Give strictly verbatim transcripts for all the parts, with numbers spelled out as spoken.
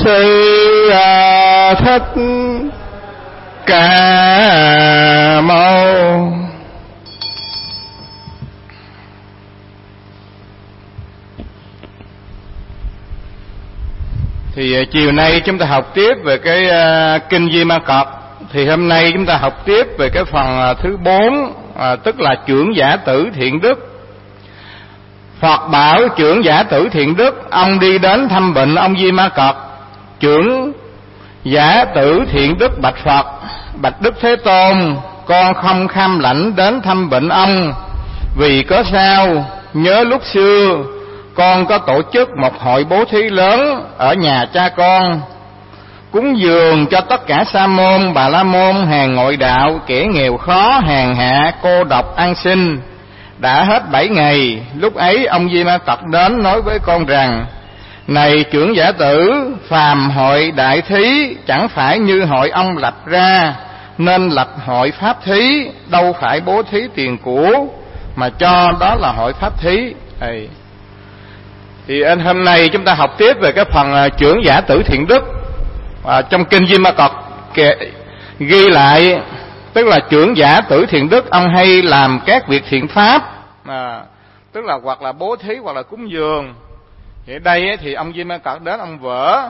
Sư Thích Ca Mâu. Thì chiều nay chúng ta học tiếp về cái uh, kinh Di Ma Cật. Thì hôm nay chúng ta học tiếp về cái phần uh, thứ bốn, uh, tức là trưởng giả tử thiện đức. Phật bảo trưởng giả tử thiện đức, ông đi đến thăm bệnh ông Di Ma Cật. Trưởng giả tử thiện đức bạch Phật: bạch Đức Thế Tôn, con không kham lãnh đến thăm bệnh ông, vì có sao? Nhớ lúc xưa con có tổ chức một hội bố thí lớn ở nhà cha con, cúng dường cho tất cả sa môn, bà la môn, hàng ngoại đạo, kẻ nghèo khó, hèn hạ, cô độc, ăn xin. Đã hết bảy ngày, lúc ấy ông Di Ma Cật đến nói với con rằng: này trưởng giả tử, phàm hội đại thí chẳng phải như hội ông lập ra, nên lập hội pháp thí, đâu phải bố thí tiền của, mà cho đó là hội pháp thí. Đây. Thì anh hôm nay chúng ta học tiếp về cái phần trưởng giả tử thiện đức. À, trong kinh Di Ma Cật ghi lại, tức là trưởng giả tử thiện đức ông hay làm các việc thiện pháp, à, tức là hoặc là bố thí hoặc là cúng dường. Thì ở đây ấy, thì ông Di Ma Cật đến ông vỡ.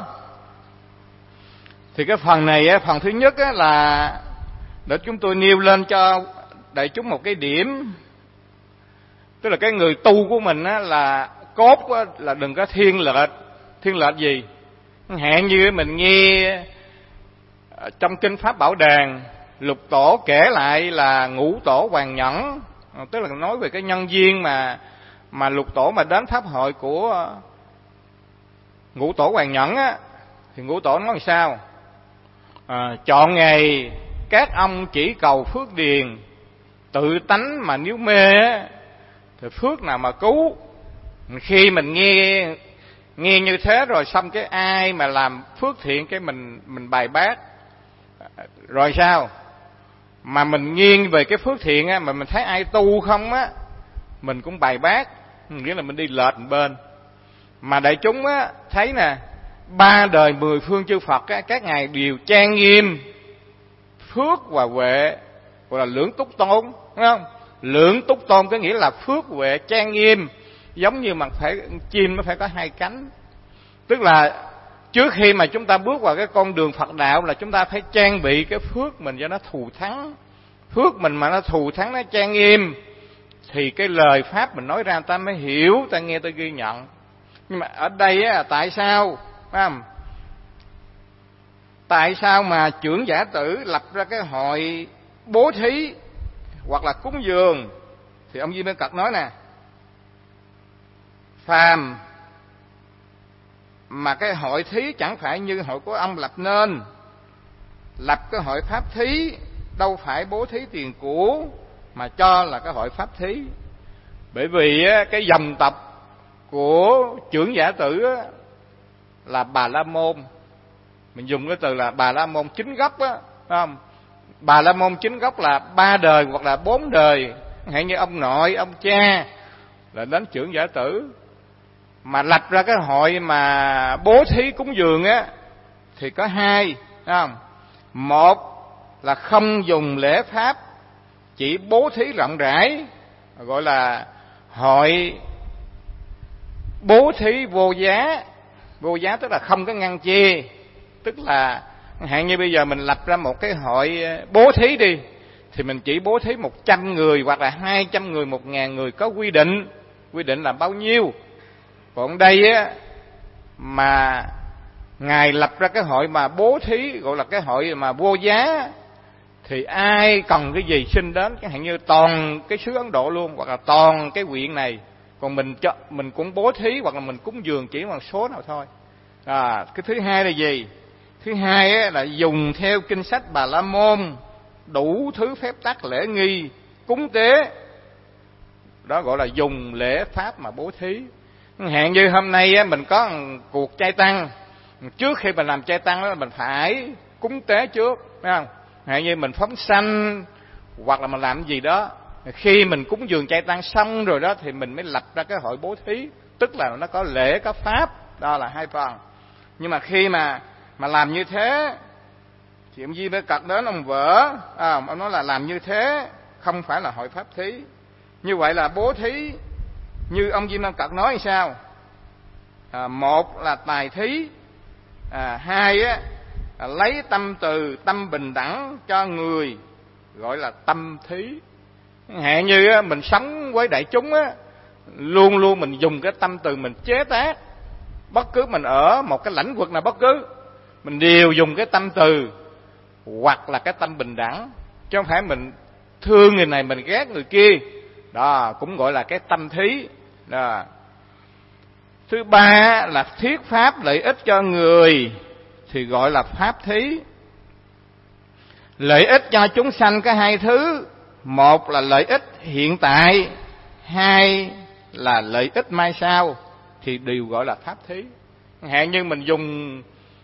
Thì cái phần này ấy, phần thứ nhất ấy là để chúng tôi nêu lên cho đại chúng một cái điểm, tức là cái người tu của mình á, là cốt á, là đừng có thiên lệch. Thiên lệch gì? Hạn như mình nghe trong kinh Pháp Bảo Đàn, Lục Tổ kể lại là Ngũ Tổ Hoàng Nhẫn, tức là nói về cái nhân duyên mà mà Lục Tổ mà đến pháp hội của Ngũ Tổ Hoàng Nhẫn á, thì Ngũ Tổ nói làm sao? À, chọn ngày các ông chỉ cầu phước điền, tự tánh mà nếu mê á, thì phước nào mà cứu. Khi mình nghe nghe như thế rồi xong cái ai mà làm phước thiện cái mình mình bài bác rồi sao? Mà mình nghiêng về cái phước thiện á, mà mình thấy ai tu không á, mình cũng bài bác, nghĩa là mình đi lệch một bên. Mà đại chúng á thấy nè, ba đời mười phương chư Phật á, các ngài đều trang nghiêm phước và huệ, gọi là lưỡng túc tôn, đúng không? Lưỡng túc tôn có nghĩa là phước huệ trang nghiêm, giống như mà phải chim nó phải có hai cánh. Tức là trước khi mà chúng ta bước vào cái con đường Phật đạo là chúng ta phải trang bị cái phước mình cho nó thù thắng. Phước mình mà nó thù thắng, nó trang nghiêm, thì cái lời pháp mình nói ra ta mới hiểu, ta nghe ta ghi nhận. Nhưng mà ở đây á, tại sao? Phải không? Tại sao mà trưởng giả tử lập ra cái hội bố thí hoặc là cúng dường? Thì ông Di Ma Cật nói nè, phàm mà cái hội thí chẳng phải như hội của ông lập nên, lập cái hội pháp thí đâu phải bố thí tiền của, mà cho là cái hội pháp thí. Bởi vì cái dòng tộc của trưởng giả tử là Bà La Môn, mình dùng cái từ là Bà La Môn chính gốc á, phải không? Bà La Môn chính gốc là ba đời hoặc là bốn đời, hay như ông nội, ông cha là đến trưởng giả tử. Mà lập ra cái hội mà bố thí cúng dường á thì có hai, phải không? Một là không dùng lễ pháp, chỉ bố thí rộng rãi, gọi là hội bố thí vô giá. Vô giá tức là không có ngăn chê, tức là hạn như bây giờ mình lập ra một cái hội bố thí đi, thì mình chỉ bố thí một trăm người hoặc là hai trăm người, một ngàn người, có quy định, quy định là bao nhiêu. Còn đây á, mà ngài lập ra cái hội mà bố thí, gọi là cái hội mà vô giá, thì ai cần cái gì xin đến, chẳng hạn như toàn cái xứ Ấn Độ luôn, hoặc là toàn cái huyện này. Còn mình cho mình cũng bố thí hoặc là mình cúng dường chỉ một số nào thôi. À, cái thứ hai là gì? Thứ hai á, là dùng theo kinh sách Bà La Môn đủ thứ phép tắc lễ nghi cúng tế, đó gọi là dùng lễ pháp mà bố thí. Hạn như hôm nay á, mình có một cuộc chay tăng, trước khi mình làm chay tăng đó, mình phải cúng tế trước, phải không? Hạn như mình phóng sanh hoặc là mình làm gì đó, khi mình cúng dường chay tăng xong rồi đó thì mình mới lập ra cái hội bố thí, tức là nó có lễ có pháp. Đó là hai phần. Nhưng mà khi mà mà làm như thế thì ông Di mới cật đến ông vợ, à, ông nói là làm như thế không phải là hội pháp thí. Như vậy là bố thí như ông Di Năng Cật nói sao? À, một là tài thí, à, hai á, là lấy tâm từ tâm bình đẳng cho người, gọi là tâm thí. Hẹn như á, mình sống với đại chúng á, luôn luôn mình dùng cái tâm từ mình chế tác. Bất cứ mình ở một cái lĩnh vực nào bất cứ, mình đều dùng cái tâm từ hoặc là cái tâm bình đẳng, chứ không phải mình thương người này mình ghét người kia. Đó cũng gọi là cái tâm thí. Đó. Thứ ba là thuyết pháp lợi ích cho người thì gọi là pháp thí. Lợi ích cho chúng sanh có hai thứ, một là lợi ích hiện tại, hai là lợi ích mai sau, thì đều gọi là pháp thí. Hạn như mình dùng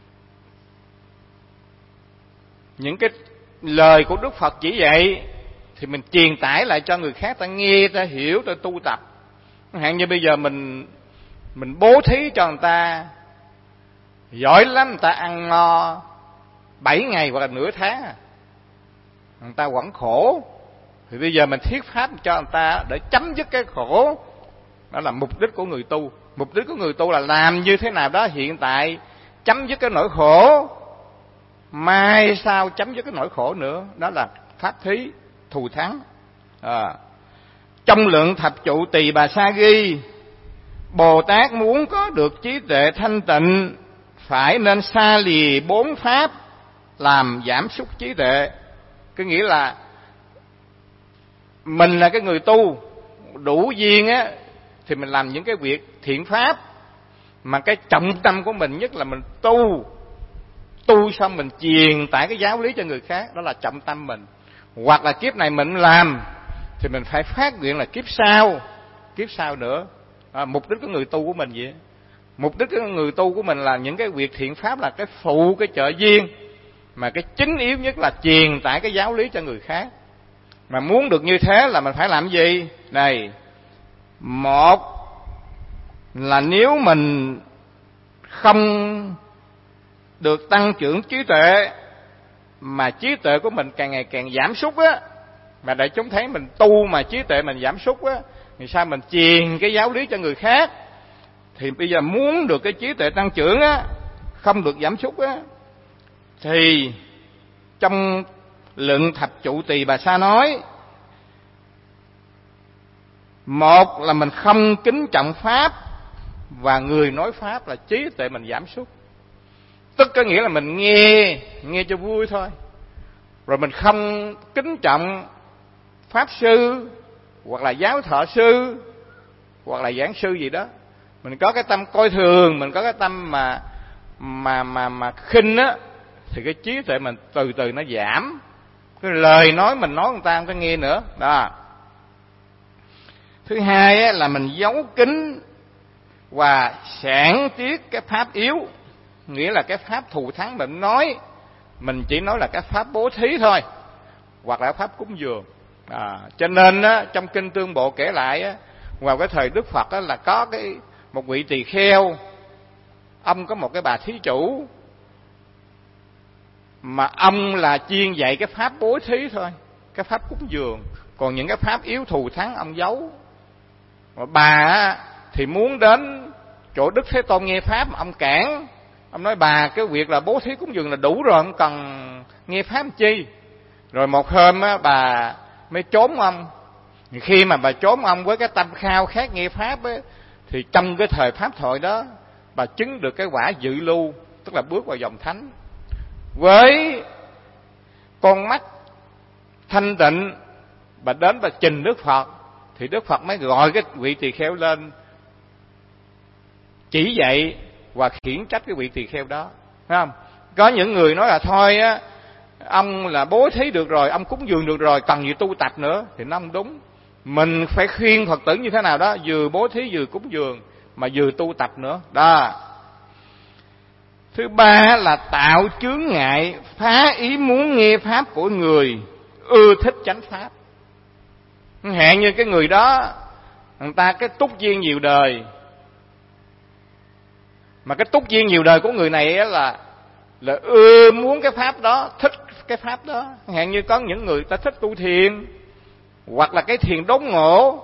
những cái lời của Đức Phật chỉ dạy thì mình truyền tải lại cho người khác, ta nghe, ta hiểu, ta tu tập. Hạn như bây giờ mình mình bố thí cho người ta, giỏi lắm, người ta ăn no bảy ngày hoặc là nửa tháng, người ta vẫn khổ. Thì bây giờ mình thuyết pháp cho người ta để chấm dứt cái khổ. Đó là mục đích của người tu. Mục đích của người tu là làm như thế nào đó hiện tại chấm dứt cái nỗi khổ, mai sau chấm dứt cái nỗi khổ nữa. Đó là pháp thí thù thắng. À. Trong lượng thập trụ tỳ bà sa ghi, Bồ Tát muốn có được trí tuệ thanh tịnh phải nên xa lìa bốn pháp làm giảm sút trí tuệ. Cái nghĩa là mình là cái người tu đủ duyên á, thì mình làm những cái việc thiện pháp, mà cái trọng tâm của mình nhất là mình tu. Tu xong mình truyền tải cái giáo lý cho người khác, đó là trọng tâm mình. Hoặc là kiếp này mình làm thì mình phải phát nguyện là kiếp sau, kiếp sau nữa. À, mục đích của người tu của mình vậy. Mục đích của người tu của mình là những cái việc thiện pháp là cái phụ, cái trợ duyên, mà cái chính yếu nhất là truyền tải cái giáo lý cho người khác. Mà muốn được như thế là mình phải làm gì? Này, một là nếu mình không được tăng trưởng trí tuệ, mà trí tuệ của mình càng ngày càng giảm sút á, mà để chúng thấy mình tu mà trí tuệ mình giảm sút á, thì sao mình truyền cái giáo lý cho người khác? Thì bây giờ muốn được cái trí tuệ tăng trưởng á, không được giảm sút á, thì trong Lượng Thập Trụ Tỳ Bà Sa nói, một là mình không kính trọng pháp, và người nói pháp là trí tuệ mình giảm sút. Tức có nghĩa là mình nghe nghe cho vui thôi, rồi mình không kính trọng pháp sư hoặc là giáo thọ sư hoặc là giảng sư gì đó. Mình có cái tâm coi thường, mình có cái tâm mà mà mà mà khinh á, thì cái trí tuệ mình từ từ nó giảm. Cái lời nói mình nói người ta không có nghe nữa đó. Thứ hai á, là mình giấu kín và sản tiết cái pháp yếu, nghĩa là cái pháp thù thắng mình nói, mình chỉ nói là cái pháp bố thí thôi, hoặc là pháp cúng dường. À, cho nên á, trong kinh Tương Bộ kể lại á, vào cái thời Đức Phật á, là có cái một vị tỳ kheo, ông có một cái bà thí chủ, mà ông là chuyên dạy cái pháp bố thí thôi, cái pháp cúng dường, còn những cái pháp yếu thù thắng ông giấu. Mà bà á, thì muốn đến chỗ Đức Thế Tôn nghe pháp, ông cản. Ông nói bà cái việc là bố thí cúng dường là đủ rồi, không cần nghe pháp chi. Rồi một hôm á, bà mới trốn ông. Khi mà bà trốn ông với cái tâm khao khát nghe pháp á, thì trong cái thời pháp thoại đó, bà chứng được cái quả dự lưu, tức là bước vào dòng thánh. Với con mắt thanh tịnh, bà đến bà trình Đức Phật, thì Đức Phật mới gọi cái vị tỳ kheo lên chỉ dạy và khiển trách cái vị tỳ kheo đó, phải không? Có những người nói là thôi á, ông là bố thí được rồi, ông cúng dường được rồi, cần gì tu tập nữa, thì nó không đúng. Mình phải khuyên Phật tử như thế nào đó, vừa bố thí vừa cúng dường mà vừa tu tập nữa đó. Thứ ba là tạo chướng ngại, phá ý muốn nghe pháp của người ưa thích chánh pháp. Hẹn như cái người đó, người ta cái túc duyên nhiều đời, Mà cái túc duyên nhiều đời của người này á là là ưa muốn cái pháp đó, thích cái pháp đó. Hạn như có những người ta thích tu thiền, hoặc là cái thiền đốn ngộ,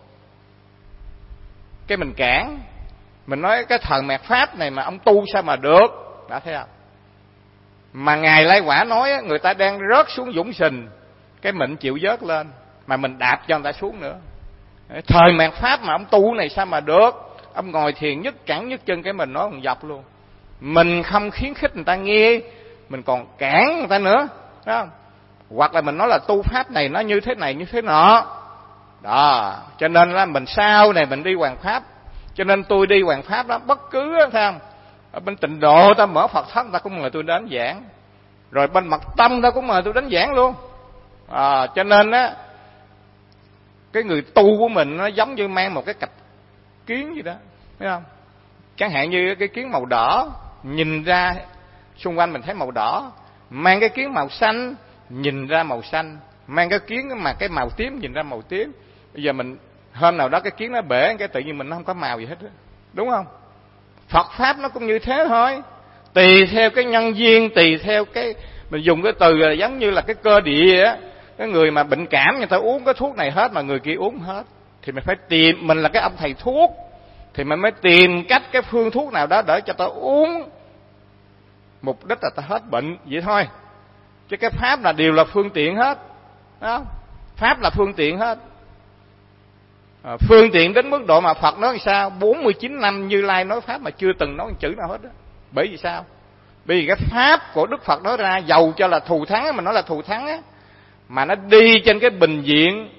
cái mình cản, mình nói cái thần mạt pháp này mà ông tu sao mà được, đã thấy không? Mà Ngài Lai Quả nói người ta đang rớt xuống dũng sình, cái mình chịu vớt lên, mà mình đạp cho người ta xuống nữa. Thời mạt pháp mà ông tu này sao mà được, ông ngồi thiền nhức cẳng nhức chân, cái mình nói còn dọc luôn. Mình không khuyến khích người ta nghe, mình còn cản người ta nữa, phải không? Hoặc là mình nói là tu pháp này nó như thế này như thế nọ đó. Cho nên là mình sau này mình đi hoàng pháp, cho nên tôi đi hoàng pháp đó bất cứ, thấy không, ở bên Tịnh Độ ta mở Phật thất ta cũng mời tôi đến giảng, rồi bên Mật Tâm ta cũng mời tôi đến giảng luôn. À, cho nên á, cái người tu của mình nó giống như mang một cái cặp kiến gì đó, thấy không? Chẳng hạn như cái kiến màu đỏ, nhìn ra xung quanh mình thấy màu đỏ, mang cái kiến màu xanh nhìn ra màu xanh, mang cái kiến mà cái màu tím nhìn ra màu tím. Bây giờ mình hôm nào đó cái kiến nó bể, cái tự nhiên mình nó không có màu gì hết đó, đúng không? Phật pháp nó cũng như thế thôi, tùy theo cái nhân duyên, tùy theo cái mình dùng cái từ là giống như là cái cơ địa á. Cái người mà bệnh cảm người ta uống cái thuốc này hết mà người kia uống hết, thì mình phải tìm, mình là cái ông thầy thuốc thì mình mới tìm cách cái phương thuốc nào đó để cho ta uống, mục đích là ta hết bệnh vậy thôi. Chứ cái pháp là đều là phương tiện hết đó. Pháp là phương tiện hết. À, phương tiện đến mức độ mà Phật nói sao bốn mươi chín năm Như Lai nói pháp mà chưa từng nói một chữ nào hết đó. Bởi vì sao? Bởi vì cái pháp của Đức Phật nói ra, dầu cho là thù thắng, mình nói là thù thắng á, mà nó đi trên cái bình diện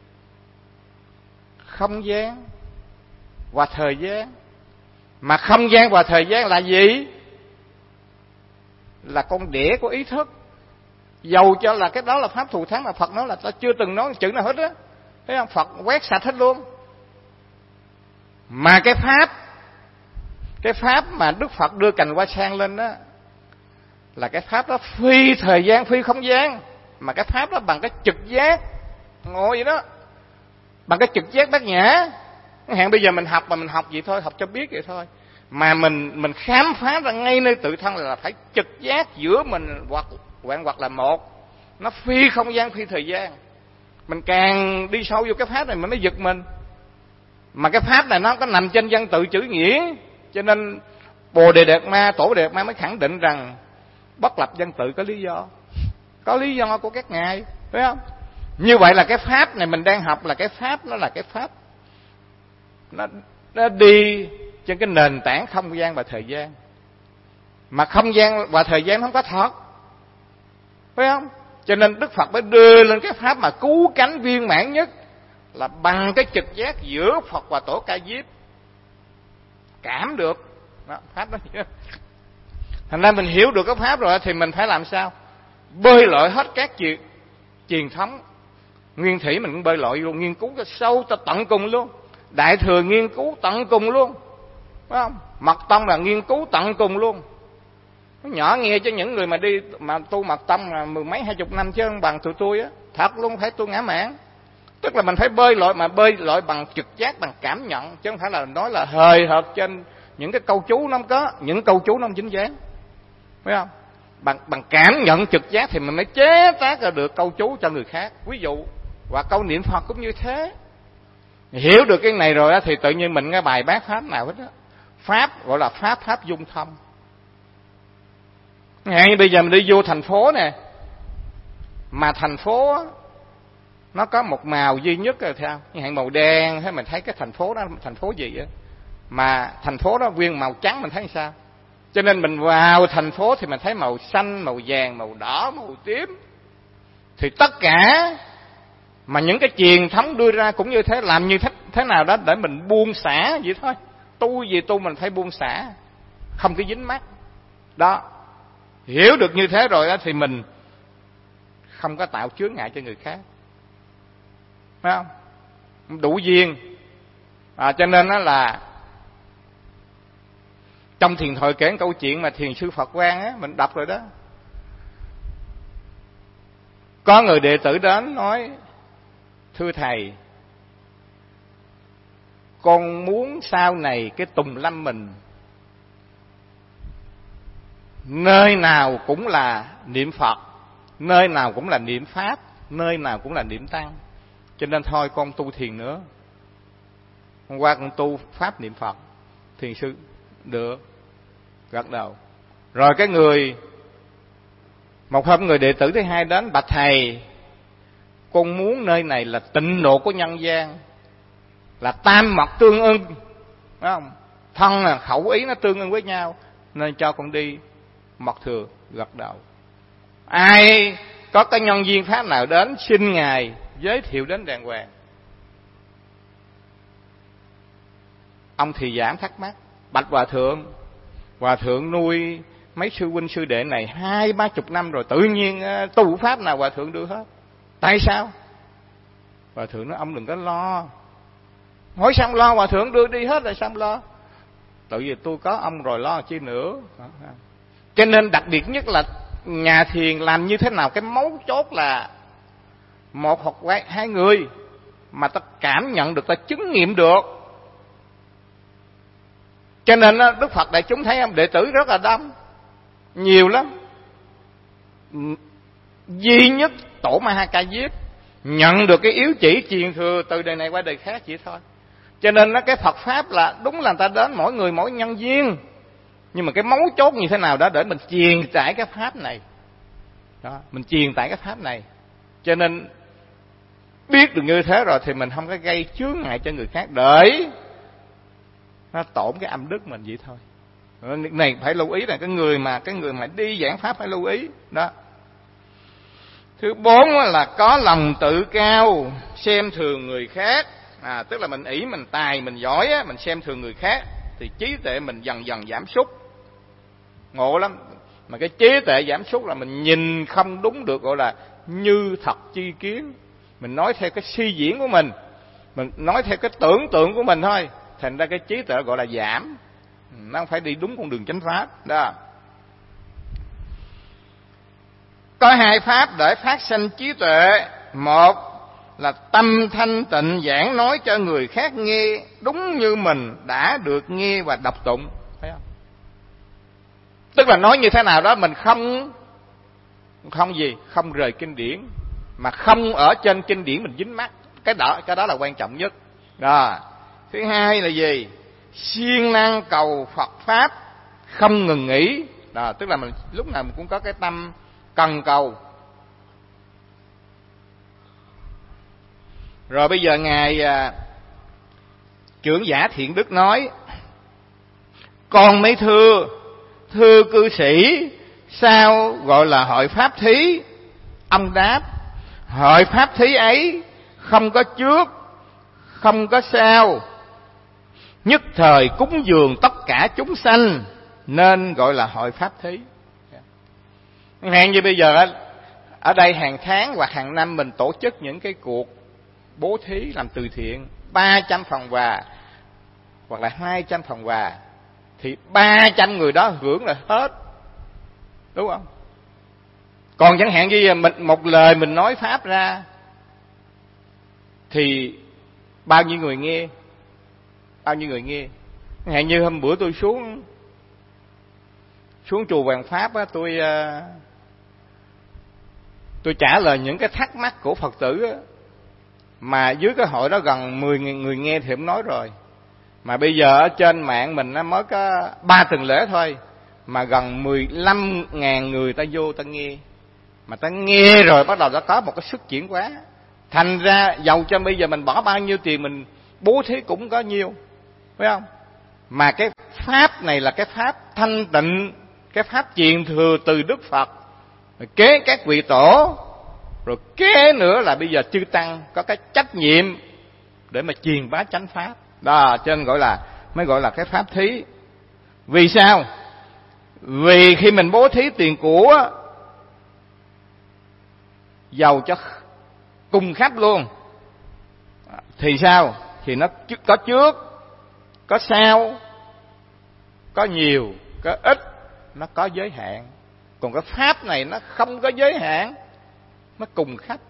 không gian và thời gian. Mà không gian và thời gian là gì? Là con đĩa của ý thức. Dầu cho là cái đó là pháp thù thắng mà Phật nói là ta chưa từng nói chữ nào hết á, thấy không? Phật quét sạch hết luôn. Mà cái pháp, cái pháp mà Đức Phật đưa cành hoa sen lên đó, là cái pháp đó phi thời gian, phi không gian. Mà cái pháp đó bằng cái trực giác, ngồi vậy đó, bằng cái trực giác bát nhã. Hẹn bây giờ mình học mà mình học vậy thôi, học cho biết vậy thôi. Mà mình mình khám phá ra ngay nơi tự thân là phải trực giác giữa mình hoặc hoặc hoặc là một, nó phi không gian, phi thời gian. Mình càng đi sâu vô cái pháp này mình mới giật mình. Mà cái pháp này nó có nằm trên văn tự chữ nghĩa, cho nên Bồ Đề Đạt Ma, Tổ Đề Đạt Ma mới khẳng định rằng bất lập văn tự có lý do, có lý do của các ngài, phải không? Như vậy là cái pháp này mình đang học là cái pháp, nó là cái pháp nó, nó đi trên cái nền tảng không gian và thời gian. Mà không gian và thời gian nó không có thật, phải không? Cho nên Đức Phật mới đưa lên cái pháp mà cứu cánh viên mãn nhất là bằng cái trực giác giữa Phật và Tổ Ca Diếp. Cảm được đó, pháp đó. Thành ra mình hiểu được cái pháp rồi thì mình phải làm sao? Bơi lội hết các chuyện truyền thống. Nguyên thủy mình cũng bơi lội luôn, nghiên cứu cho sâu cho tận cùng luôn. Đại thừa nghiên cứu tận cùng luôn, phải không? Mật tông là nghiên cứu tận cùng luôn. Nó nhỏ nghe cho những người mà đi mà tu mật tông là mười mấy hai chục năm chứ không bằng tụi tôi á. Thật luôn, phải tu ngã mạn. Tức là mình phải bơi lội mà bơi lội bằng trực giác, bằng cảm nhận, chứ không phải là nói là hời hợt trên những cái câu chú nó không có, những câu chú nó không chính xác, phải không? Bằng bằng cảm nhận trực giác thì mình mới chế tác ra được câu chú cho người khác. Ví dụ và câu niệm Phật cũng như thế. Hiểu được cái này rồi đó, thì tự nhiên mình nghe bài bác pháp nào hết đó. Pháp gọi là pháp pháp dung thông. Ngay bây giờ mình đi vô thành phố nè, mà thành phố nó có một màu duy nhất rồi theo, như hạn màu đen, hay mình thấy cái thành phố đó thành phố gì á, mà thành phố đó nguyên màu trắng mình thấy sao? Cho nên mình vào thành phố thì mình thấy màu xanh, màu vàng, màu đỏ, màu tím. Thì tất cả mà những cái truyền thống đưa ra cũng như thế, làm như thế, thế nào đó để mình buông xả vậy thôi. Tu gì tu mình phải buông xả, không có dính mắc. Đó, hiểu được như thế rồi đó thì mình không có tạo chướng ngại cho người khác, phải không? Đủ duyên. À, cho nên đó là trong thiền thoại kể câu chuyện mà thiền sư Phật Quang á, mình đọc rồi đó. Có người đệ tử đến nói: thưa thầy, con muốn sau này cái tùng lâm mình nơi nào cũng là niệm Phật, nơi nào cũng là niệm Pháp, nơi nào cũng là niệm Tăng. Cho nên thôi con tu thiền nữa. Hôm qua con tu Pháp niệm Phật. Thiền sư được, gật đầu. Rồi cái người, một hôm người đệ tử thứ hai đến: bạch thầy, con muốn nơi này là tịnh độ của nhân gian, là tam mật tương ưng, phải không? Thân là khẩu ý nó tương ưng với nhau, nên cho con đi mật thừa. Gật đầu. Ai có cái nhân viên Pháp nào đến xin ngài giới thiệu đến đàng hoàng. Ông thì giảm thắc mắc: bạch hòa thượng, hòa thượng nuôi mấy sư huynh sư đệ này hai ba chục năm rồi, tự nhiên tu Pháp nào hòa thượng đưa hết, tại sao? Hòa thượng nói: ông đừng có lo. Hỏi sao lo? Hòa thượng đưa đi hết rồi sao lo? Tự vì tôi có ông rồi, lo chi nữa. Cho nên đặc biệt nhất là nhà thiền làm như thế nào, cái mấu chốt là một hoặc hai người mà ta cảm nhận được, ta chứng nghiệm được. Cho nên Đức Phật đại chúng thấy đệ tử rất là đông, nhiều lắm. Duy nhất Tổ Ma Ha Ca Diếp nhận được cái yếu chỉ truyền thừa từ đời này qua đời khác chỉ thôi. Cho nên cái Phật Pháp là đúng là người ta đến mỗi người mỗi nhân duyên, nhưng mà cái mấu chốt như thế nào đó để mình truyền tải cái Pháp này đó, mình truyền tải cái Pháp này. Cho nên biết được như thế rồi thì mình không có gây chướng ngại cho người khác để nó tổn cái âm đức mình vậy thôi. Này phải lưu ý là cái người mà cái người mà đi giảng Pháp phải lưu ý đó. Thứ bốn là có lòng tự cao, xem thường người khác. À, tức là mình ỷ mình tài mình giỏi á, mình xem thường người khác thì trí tuệ mình dần dần giảm sút. Ngộ lắm. Mà cái trí tuệ giảm sút là mình nhìn không đúng được, gọi là như thật chi kiến. Mình nói theo cái suy diễn của mình, mình nói theo cái tưởng tượng của mình thôi, thành ra cái trí tuệ gọi là giảm. Nó không phải đi đúng con đường chánh pháp đó. Có hai pháp để phát sinh trí tuệ. Một là tâm thanh tịnh giảng nói cho người khác nghe đúng như mình đã được nghe và đọc tụng, phải không? Tức là nói như thế nào đó mình không không gì, không rời kinh điển, mà không ở trên kinh điển mình dính mắc. Cái đó cái đó là quan trọng nhất. Đó. Thứ hai là gì? Siêng năng cầu Phật pháp không ngừng nghỉ. Đó, tức là mình lúc nào mình cũng có cái tâm cần cầu. Rồi bây giờ ngài à, trưởng giả Thiện Đức nói: con mấy thưa, thưa cư sĩ, sao gọi là hội pháp thí? Ông đáp: hội pháp thí ấy không có trước, không có sau, nhất thời cúng dường tất cả chúng sanh, nên gọi là hội pháp thí. Hạn như bây giờ ở đây hàng tháng hoặc hàng năm mình tổ chức những cái cuộc bố thí làm từ thiện, ba trăm phần quà hoặc là hai trăm phần quà, thì ba trăm người đó hưởng là hết, đúng không? Còn chẳng hạn như mình một lời mình nói pháp ra thì bao nhiêu người nghe, bao nhiêu người nghe. Chẳng hạn như hôm bữa tôi xuống xuống chùa Hoàng Pháp á, tôi tôi trả lời những cái thắc mắc của Phật tử á, mà dưới cái hội đó gần mười nghìn người nghe thì không nói rồi. Mà bây giờ ở trên mạng mình nó mới có ba tuần lễ thôi, mà gần mười lăm ngàn người ta vô ta nghe. Mà ta nghe rồi bắt đầu đã có một cái sức chuyển hóa. Thành ra dầu cho bây giờ mình bỏ bao nhiêu tiền mình bố thí cũng có nhiêu, phải không? Mà cái pháp này là cái pháp thanh tịnh, cái pháp truyền thừa từ Đức Phật, rồi kế các vị tổ, rồi kế nữa là bây giờ chư tăng có cái trách nhiệm để mà truyền bá chánh pháp đó, cho nên gọi là mới gọi là cái pháp thí. Vì sao? Vì khi mình bố thí tiền của giàu cho cùng khắp luôn thì sao? Thì nó có trước, có sau, có nhiều, có ít, nó có giới hạn. Còn cái pháp này nó không có giới hạn, nó cùng khắp.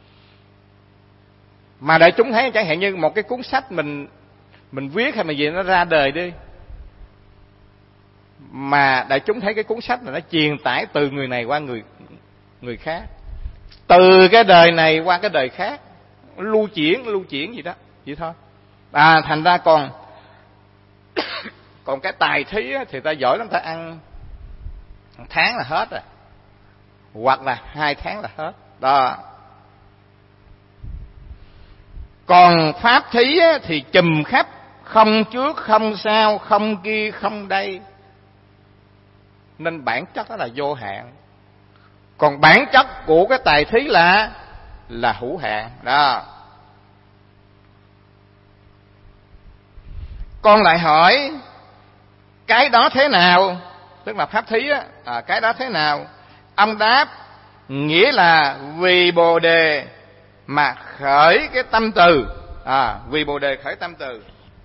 Mà đại chúng thấy chẳng hạn như một cái cuốn sách mình mình viết hay mà gì nó ra đời đi, mà đại chúng thấy cái cuốn sách là nó truyền tải từ người này qua người người khác, từ cái đời này qua cái đời khác, lưu chuyển lưu chuyển gì đó vậy thôi. À thành ra còn còn cái tài thí thì ta giỏi lắm, ta ăn một tháng là hết rồi, hoặc là hai tháng là hết đó. Còn pháp thí thì chùm khắp, không trước không sau, không kia không đây, nên bản chất đó là vô hạn. Còn bản chất của cái tài thí là là hữu hạn đó. Con lại hỏi cái đó thế nào, tức là pháp thí á, à, cái đó thế nào? Ông đáp nghĩa là vì Bồ đề mà khởi cái tâm từ, à, vì Bồ đề khởi tâm từ.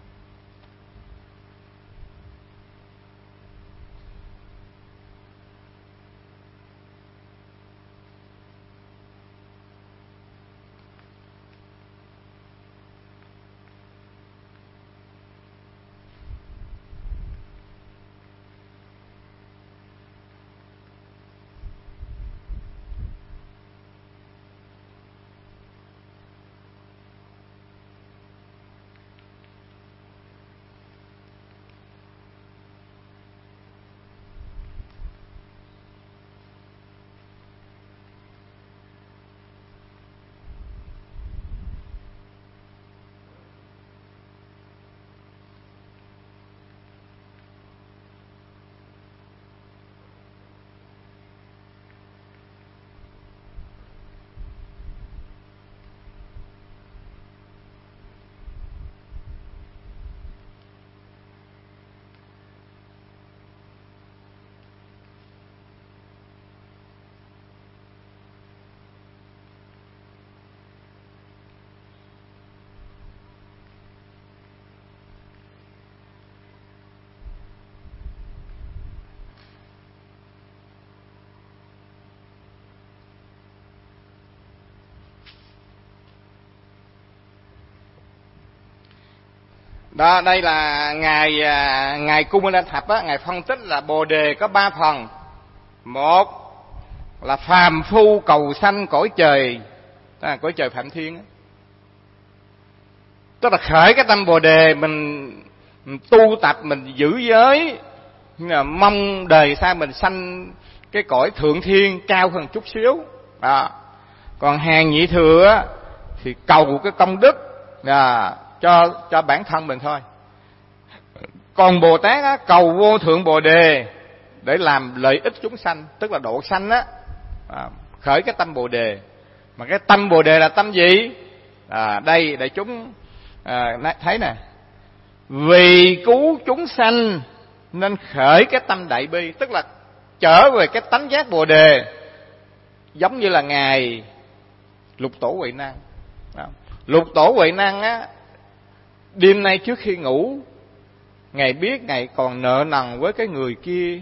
Đó, đây là ngài ngài Cung Môn Thập á, ngài phân tích là Bồ đề có ba phần. Một là phàm phu cầu sanh cõi trời, đó là cõi trời Phạm Thiên á. Tức là khởi cái tâm Bồ đề, mình, mình tu tập, mình giữ giới, là mong đời sau mình sanh cái cõi thượng thiên cao hơn chút xíu. Đó. Còn hàng nhị thừa á, thì cầu cái công đức là cho cho bản thân mình thôi. Còn Bồ Tát á, cầu vô thượng Bồ đề để làm lợi ích chúng sanh, tức là độ sanh á, à, khởi cái tâm Bồ đề. Mà cái tâm Bồ đề là tâm gì? À, đây để chúng à, thấy nè, vì cứu chúng sanh nên khởi cái tâm đại bi, tức là trở về cái tánh giác Bồ đề, giống như là ngài Lục Tổ Huệ Năng. Lục Tổ Huệ Năng á, đêm nay trước khi ngủ, ngài biết ngài còn nợ nần với cái người kia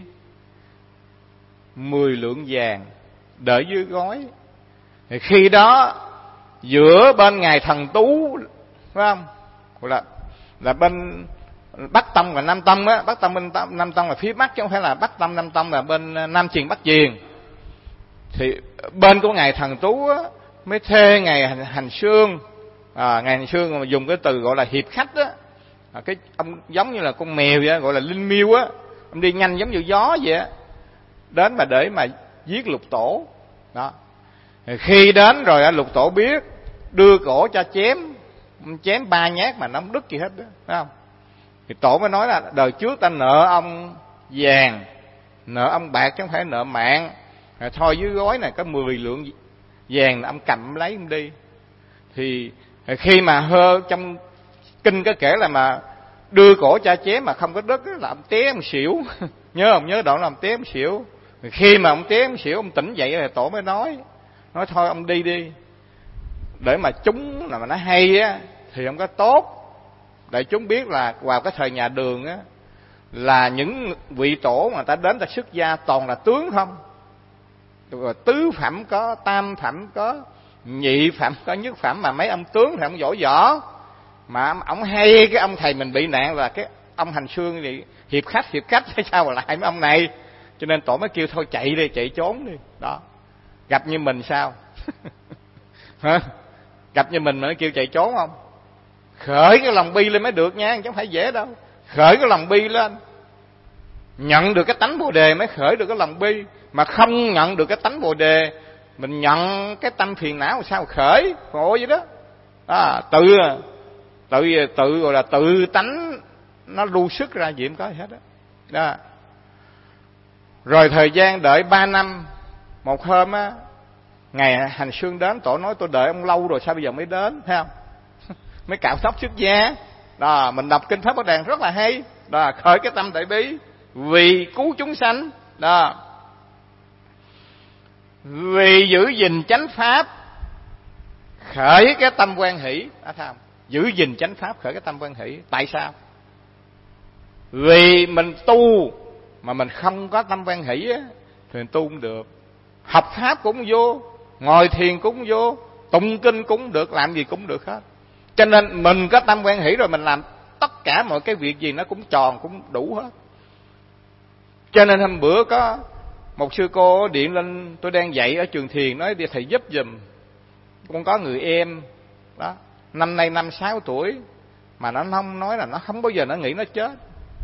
mười lượng vàng đợi dưới gói. Thì khi đó giữa bên ngài Thần Tú, phải không, là là bên Bắc Tông và Nam Tông á, Bắc Tông bên Nam Tông là phía Bắc chứ không phải là Bắc Tông Nam Tông là bên Nam Truyền Bắc Truyền. Thì bên của ngài Thần Tú á, mới thuê ngài Hành, hành Sương. À, ngài Hành Sương mà dùng cái từ gọi là hiệp khách á, à, cái ông giống như là con mèo vậy, gọi là linh miêu á, ông đi nhanh giống như gió vậy á, đến mà để mà giết Lục Tổ. Đó. Khi đến rồi Lục Tổ biết, đưa cổ cho chém, chém ba nhát mà nó không đứt gì hết đó, phải không? Thì Tổ mới nói là đời trước ta nợ ông vàng, nợ ông bạc chứ không phải nợ mạng. Rồi thôi dưới gói này có mười lượng vàng, ông cầm lấy ông đi. Thì khi mà hơ trong kinh có kể là mà đưa cổ cha chém mà không có đứt là ông té ông xỉu. Nhớ không? Nhớ đoạn là ông té ông xỉu. Khi mà ông té ông xỉu, ông tỉnh dậy rồi Tổ mới nói, nói thôi ông đi đi, để mà chúng là mà nó hay á thì không có tốt. Để chúng biết là vào cái thời nhà Đường á, là những vị tổ mà ta đến ta xuất gia toàn là tướng không. Rồi tứ phẩm có, tam phẩm có, nhị phẩm có, nhất phẩm, mà mấy ông tướng thì ông giỏi võ. Mà ông hay cái ông thầy mình bị nạn là cái ông hành xương thì hiệp khách hiệp khách hay sao mà lại mấy ông này, cho nên tổ mới kêu thôi chạy đi, chạy trốn đi. Đó, gặp như mình sao? Hả? Gặp như mình mà nó kêu chạy trốn không? Khởi cái lòng bi lên mới được nha, chứ không phải dễ đâu. Khởi cái lòng bi lên, nhận được cái tánh bồ đề mới khởi được cái lòng bi. Mà không nhận được cái tánh bồ đề, mình nhận cái tâm phiền não sao khởi, khổ vậy đó. À, tự tự tự gọi là tự tánh nó lưu sức ra gì không có gì hết đó. Đó. Rồi thời gian đợi ba năm, một hôm á, ngày hành xương đến, tổ nói tôi đợi ông lâu rồi sao bây giờ mới đến, thấy không? Mới cạo tóc xuất gia. Đó, mình đọc kinh Pháp Bảo Đàn rất là hay. Đó, khởi cái tâm đại bi vì cứu chúng sanh. Đó, vì giữ gìn chánh pháp khởi cái tâm quan hỷ. Đó, thấy không? Giữ gìn chánh pháp khởi cái tâm quan hỷ. Tại sao? Vì mình tu mà mình không có tâm quan hỷ á, thì mình tu không được. Học pháp cũng vô, ngồi thiền cũng vô, tụng kinh cũng được, làm gì cũng được hết. Cho nên mình có tâm quan hỷ rồi mình làm tất cả mọi cái việc gì nó cũng tròn, cũng đủ hết. Cho nên hôm bữa có một sư cô điện lên, tôi đang dạy ở trường thiền, nói đi thầy giúp giùm. Con có người em đó, năm nay năm sáu tuổi, mà nó không nói là nó không bao giờ nó nghĩ nó chết.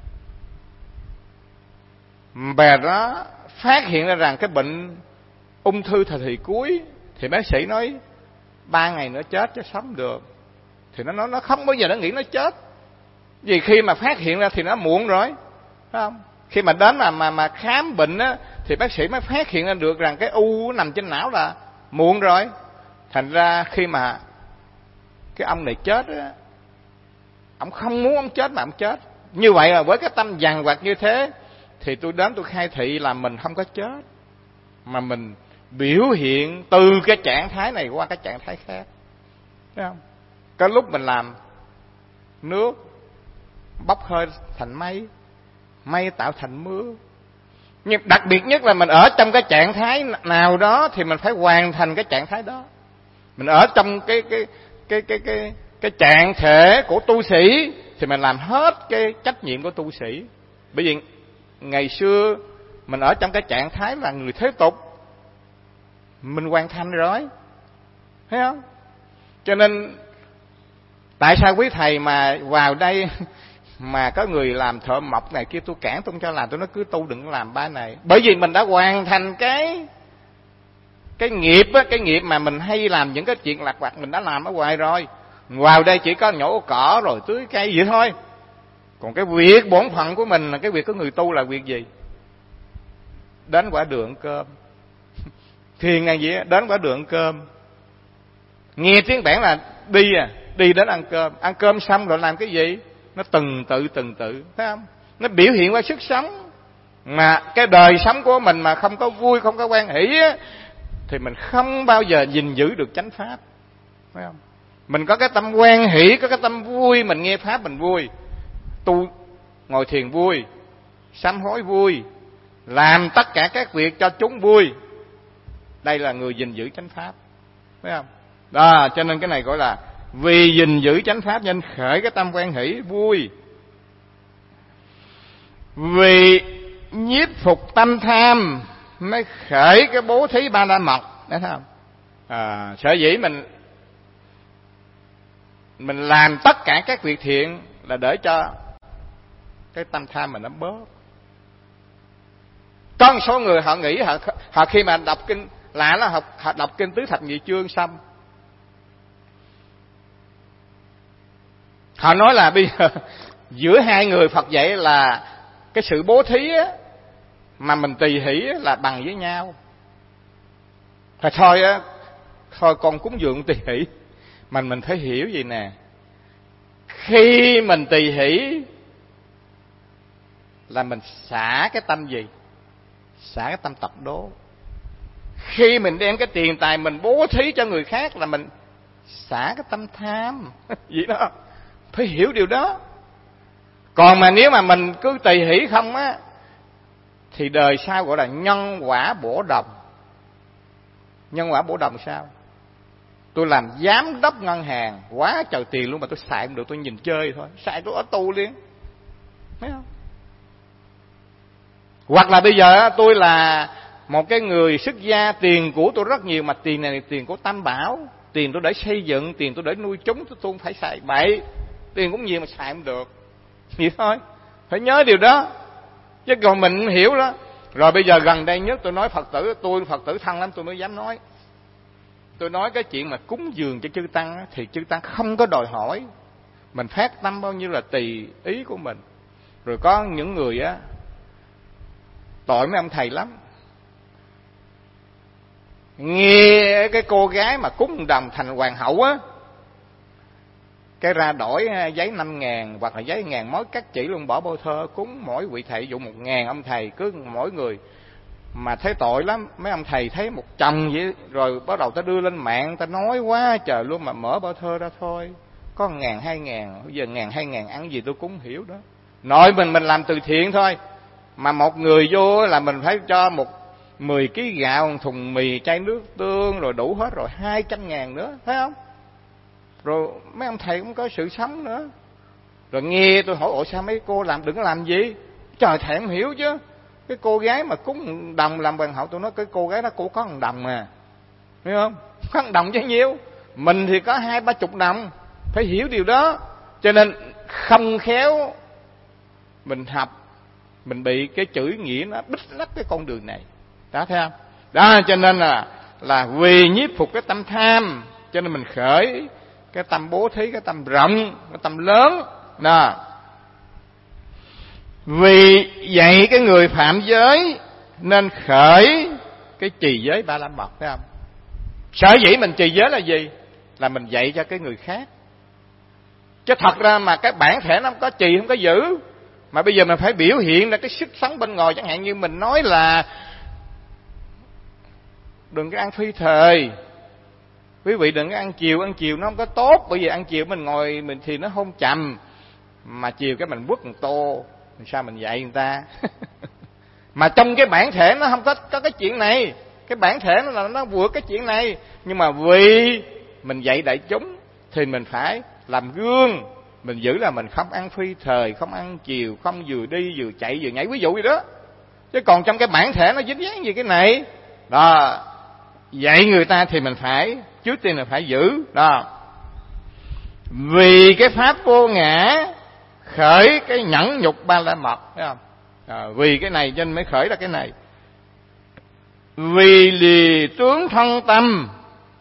Bè đó phát hiện ra rằng cái bệnh ung thư thời kỳ cuối, thì bác sĩ nói ba ngày nữa chết chứ sống được. Thì nó nói nó không bao giờ nó nghĩ nó chết. Vì khi mà phát hiện ra thì nó muộn rồi, phải không? Khi mà đến mà mà mà khám bệnh á, thì bác sĩ mới phát hiện ra được rằng cái u nằm trên não là muộn rồi. Thành ra khi mà cái ông này chết á, ông không muốn ông chết mà ông chết. Như vậy là với cái tâm dằn vặt như thế, thì tôi đến tôi khai thị là mình không có chết, mà mình biểu hiện từ cái trạng thái này qua cái trạng thái khác, thấy không? Có lúc mình làm nước bốc hơi thành mây, mây tạo thành mưa. Nhưng đặc biệt nhất là mình ở trong cái trạng thái nào đó thì mình phải hoàn thành cái trạng thái đó. Mình ở trong cái cái cái cái cái cái trạng thể của tu sĩ thì mình làm hết cái trách nhiệm của tu sĩ. Bởi vì ngày xưa mình ở trong cái trạng thái là người thế tục, mình hoàn thành rồi, thấy không? Cho nên tại sao quý thầy mà vào đây mà có người làm thợ mộc này kia, tôi cản tôi không cho làm, tôi nói cứ tu đừng làm ba này. Bởi vì mình đã hoàn thành cái cái nghiệp á, cái nghiệp mà mình hay làm những cái chuyện lặt vặt mình đã làm ở ngoài rồi. Vào đây chỉ có nhổ cỏ rồi tưới cây vậy thôi. Còn cái việc bổn phận của mình là cái việc của người tu là việc gì? Đến quả đường cơm. Thiền là gì? Đến quả đường cơm. Nghe tiếng bản là đi à, đi đến ăn cơm. Ăn cơm xong rồi làm cái gì? Nó từng tự từng tự, thấy không? Nó biểu hiện qua sức sống. Mà cái đời sống của mình mà không có vui, không có quan hỷ á, thì mình không bao giờ gìn giữ được chánh pháp, phải không? Mình có cái tâm quan hỷ, có cái tâm vui, mình nghe pháp mình vui, tu ngồi thiền vui, sám hối vui, làm tất cả các việc cho chúng vui. Đây là người gìn giữ chánh pháp, phải không? Đó, cho nên cái này gọi là vì gìn giữ chánh pháp nên khởi cái tâm quan hỷ vui. Vì nhiếp phục tâm tham mới khởi cái bố thí ba la mật, thấy không? À, sở dĩ mình mình làm tất cả các việc thiện là để cho cái tâm tham mình nó bớt. Có một số người họ nghĩ họ, họ khi mà đọc kinh lạ là họ, họ đọc kinh tứ thập nhị chương xong, họ nói là bây giờ giữa hai người Phật dạy là cái sự bố thí á, mà mình tùy hỷ là bằng với nhau. Thôi thôi á, thôi con cúng dường tùy hỷ. Mình mình phải hiểu gì nè, khi mình tùy hỷ là mình xả cái tâm gì? Xả cái tâm tập đố. Khi mình đem cái tiền tài mình bố thí cho người khác là mình xả cái tâm tham. Vậy đó, phải hiểu điều đó. Còn mà nếu mà mình cứ tùy hỷ không á, thì đời sau gọi là nhân quả bổ đồng. Nhân quả bổ đồng sao? Tôi làm giám đốc ngân hàng quá trời tiền luôn mà tôi xài không được, tôi nhìn chơi thôi, xài tôi ở tu liền. Thấy không? Hoặc là bây giờ tôi là một cái người xuất gia, tiền của tôi rất nhiều, mà tiền này là tiền của Tam Bảo, tiền tôi để xây dựng, tiền tôi để nuôi chúng, tôi không phải xài bậy. Tiền cũng nhiều mà xài không được, vậy thôi. Phải nhớ điều đó, chứ còn mình không hiểu đó. Rồi bây giờ gần đây nhất tôi nói Phật tử, tôi Phật tử thân lắm tôi mới dám nói. Tôi nói cái chuyện mà cúng dường cho chư tăng thì chư tăng không có đòi hỏi, mình phát tâm bao nhiêu là tùy ý của mình. Rồi có những người á tội mấy ông thầy lắm, nghe cái cô gái mà cúng đồng thành hoàng hậu á, cái ra đổi giấy năm ngàn hoặc là giấy ngàn mối cắt chỉ luôn, bỏ bô thơ cúng mỗi vị thầy dụ một ngàn ông thầy cứ mỗi người. Mà thấy tội lắm, mấy ông thầy thấy một chồng vậy, rồi bắt đầu ta đưa lên mạng, ta nói quá trời luôn, mà mở bô thơ ra thôi, có ngàn hai ngàn, bây giờ ngàn hai ngàn ăn gì tôi cũng hiểu đó. Nội mình mình làm từ thiện thôi, mà một người vô là mình phải cho một mười ký gạo, một thùng mì, chai nước tương, rồi đủ hết rồi hai trăm ngàn nữa, thấy không? Rồi mấy ông thầy cũng có sự sống nữa. Rồi nghe tôi hỏi, ủa sao mấy cô làm, đừng có làm gì? Trời, thầy không hiểu chứ. Cái cô gái mà cúng đồng làm hoàng hậu, tôi nói cái cô gái đó cô có một đồng mà, hiểu không? Có một đồng chứ nhiêu. Mình thì có hai ba chục đồng, phải hiểu điều đó. Cho nên không khéo mình học, mình bị cái chữ nghĩa nó bích lách cái con đường này. Đó, thấy không? Đó, cho nên là là vì nhiếp phục cái tâm tham, cho nên mình khởi cái tâm bố thí, cái tâm rộng, cái tâm lớn. Nè, vì vậy cái người phạm giới nên khởi cái trì giới ba la mật, thấy không? Sở dĩ mình trì giới là gì? Là mình dạy cho cái người khác. Chứ thật ra mà cái bản thể nó không có trì, không có giữ. Mà bây giờ mình phải biểu hiện ra cái sức sống bên ngoài. Chẳng hạn như mình nói là đừng có ăn phi thời, quý vị đừng có ăn chiều, ăn chiều nó không có tốt. Bởi vì ăn chiều mình ngồi mình thì nó hôn trầm, mà chiều cái mình quất một tô, sao mình dạy người ta? Mà trong cái bản thể nó không có, có cái chuyện này. Cái bản thể nó là nó vượt cái chuyện này. Nhưng mà vì mình dạy đại chúng thì mình phải làm gương. Mình giữ là mình không ăn phi thời, không ăn chiều, không vừa đi vừa chạy vừa nhảy, ví dụ gì đó. Chứ còn trong cái bản thể nó dính dáng gì cái này đó. Dạy người ta thì mình phải, trước tiên là phải giữ đó. Vì cái pháp vô ngã khởi cái nhẫn nhục ba la mật, thấy không? À, vì cái này cho nên mới khởi ra cái này. Vì lì tướng thân tâm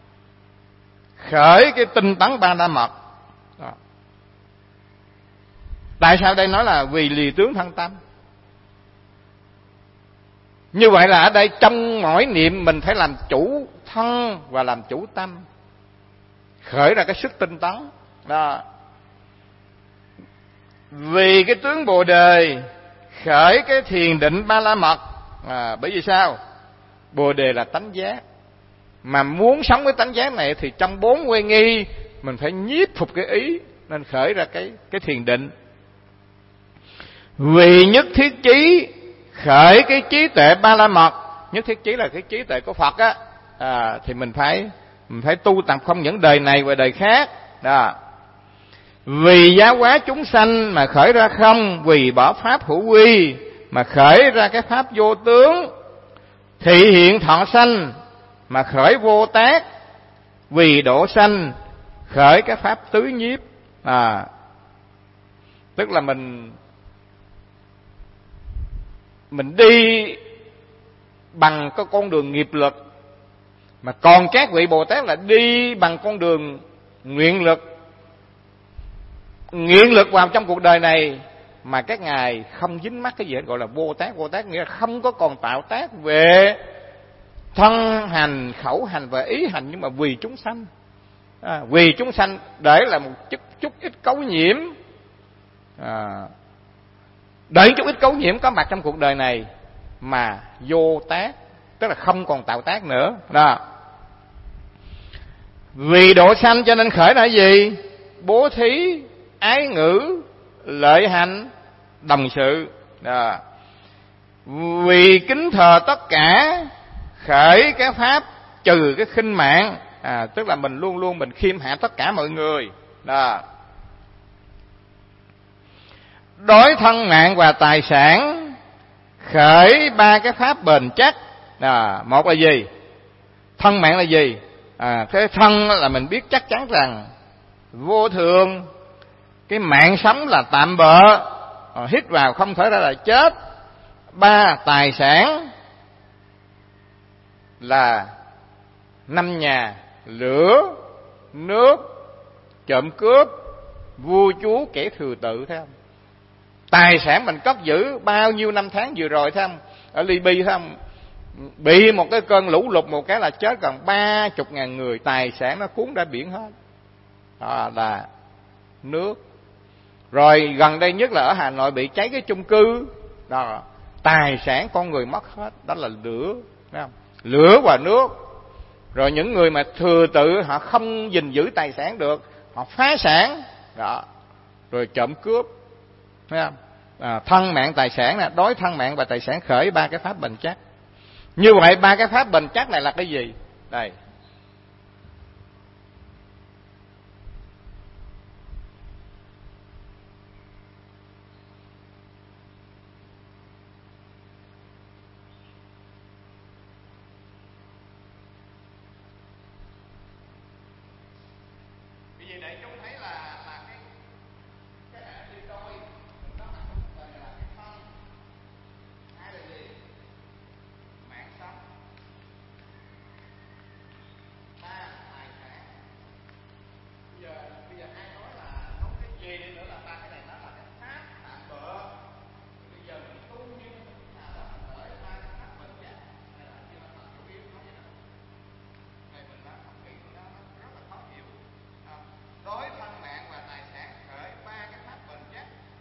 khởi cái tinh tấn ba la mật đó. Tại sao đây nói là vì lì tướng thân tâm? Như vậy là ở đây trong mỗi niệm mình phải làm chủ thân và làm chủ tâm, khởi ra cái sức tinh tấn đó. Vì cái tướng Bồ Đề khởi cái thiền định ba la mật. À, bởi vì sao? Bồ Đề là tánh giác, mà muốn sống với tánh giác này thì trong bốn uy nghi mình phải nhiếp phục cái ý, nên khởi ra cái cái thiền định. Vì nhất thiết chí khởi cái trí tuệ ba la mật. Nhất thiết chí là cái trí tuệ của Phật á. À, thì mình phải mình phải tu tập không những đời này và đời khác đó. Vì giáo hóa chúng sanh mà khởi ra không, vì bỏ pháp hữu quy mà khởi ra cái pháp vô tướng, thị hiện thọ sanh mà khởi vô tác, vì độ sanh khởi cái pháp tứ nhiếp. À, tức là mình mình đi bằng cái con đường nghiệp lực, mà còn các vị Bồ Tát là đi bằng con đường nguyện lực. Nguyện lực vào trong cuộc đời này mà các ngài không dính mắc cái gì hết, gọi là vô tác. Vô tác nghĩa là không có còn tạo tác về thân hành, khẩu hành và ý hành, nhưng mà vì chúng sanh. À, vì chúng sanh để là một chút, chút ít cấu nhiễm, à, để chút ít cấu nhiễm có mặt trong cuộc đời này mà vô tác, tức là không còn tạo tác nữa đó. Vì độ sanh cho nên khởi là gì? Bố thí, ái ngữ, lợi hạnh, đồng sự đó. Vì kính thờ tất cả khởi cái pháp trừ cái khinh mạng. À, tức là mình luôn luôn mình khiêm hạ tất cả mọi người đó. đối thân mạng và tài sản, khởi ba cái pháp bền chắc. À, một là gì? Thân mạng là gì? À, cái thân là mình biết chắc chắn rằng vô thường, cái mạng sống là tạm bợ, à, hít vào không thở ra là chết. Ba, tài sản là năm nhà: lửa, nước, trộm cướp, vua chúa, kẻ thừa tự. Thấy không? Tài sản mình cất giữ bao nhiêu năm tháng vừa rồi, thấy không? Ở Libya, thấy không? Bị một cái cơn lũ lụt một cái là chết gần ba chục ngàn người. Tài sản nó cuốn ra biển hết. Đó là nước. Rồi gần đây nhất là ở Hà Nội bị cháy cái chung cư. Đó, tài sản con người mất hết. Đó là lửa. Thấy không? Lửa và nước. Rồi những người mà thừa tự, họ không gìn giữ tài sản được, họ phá sản. Đó. Rồi trộm cướp. Thấy không? À, thân mạng tài sản nè, đối thân mạng và tài sản khởi ba cái pháp bền chắc. Như vậy ba cái pháp bền chắc này là cái gì? Đây. Vì vậy để chúng thấy là là cái cái hệ đi đôi, nó là là cái thân. Hai là gì? Mạng sống. Ba, tài sản. Bây giờ bây giờ ai nói là không cái gì đi nữa là ba cái này nó là cái pháp tạm bợ. Bây giờ mình tu như nào đó mình tới ba cái pháp bền chắc. Này là chưa là chủ yếu nói vậy đó. Này mình đã không nghĩ nó rất là khó hiểu. Đối thân mạng và tài sản khởi ba cái pháp bền chắc.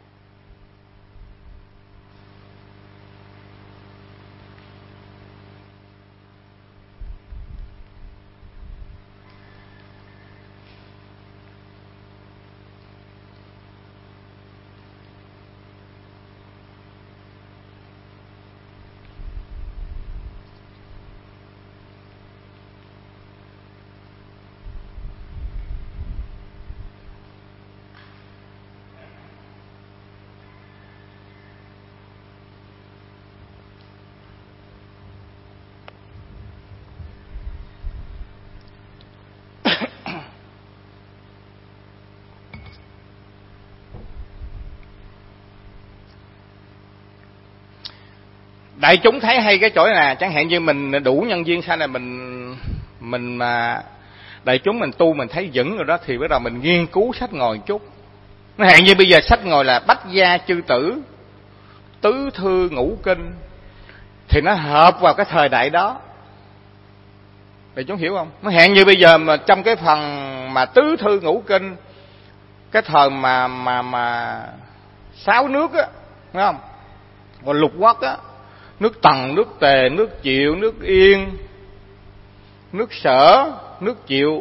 Đại chúng thấy hay cái chỗ này, chẳng hạn như mình đủ nhân viên sao này mình mình mà đại chúng mình tu mình thấy vững rồi đó, thì bắt đầu mình nghiên cứu sách ngồi chút. Nó hạn như bây giờ sách ngồi là Bách Gia Chư Tử, Tứ Thư Ngũ Kinh, thì nó hợp vào cái thời đại đó. Đại chúng hiểu không? Nó hạn như bây giờ mà trong cái phần mà Tứ Thư Ngũ Kinh, cái thời mà mà mà sáu nước á, phải không? Còn lục quốc á, nước Tần, nước Tề, nước Triệu, nước Yên, nước Sở, nước Triệu,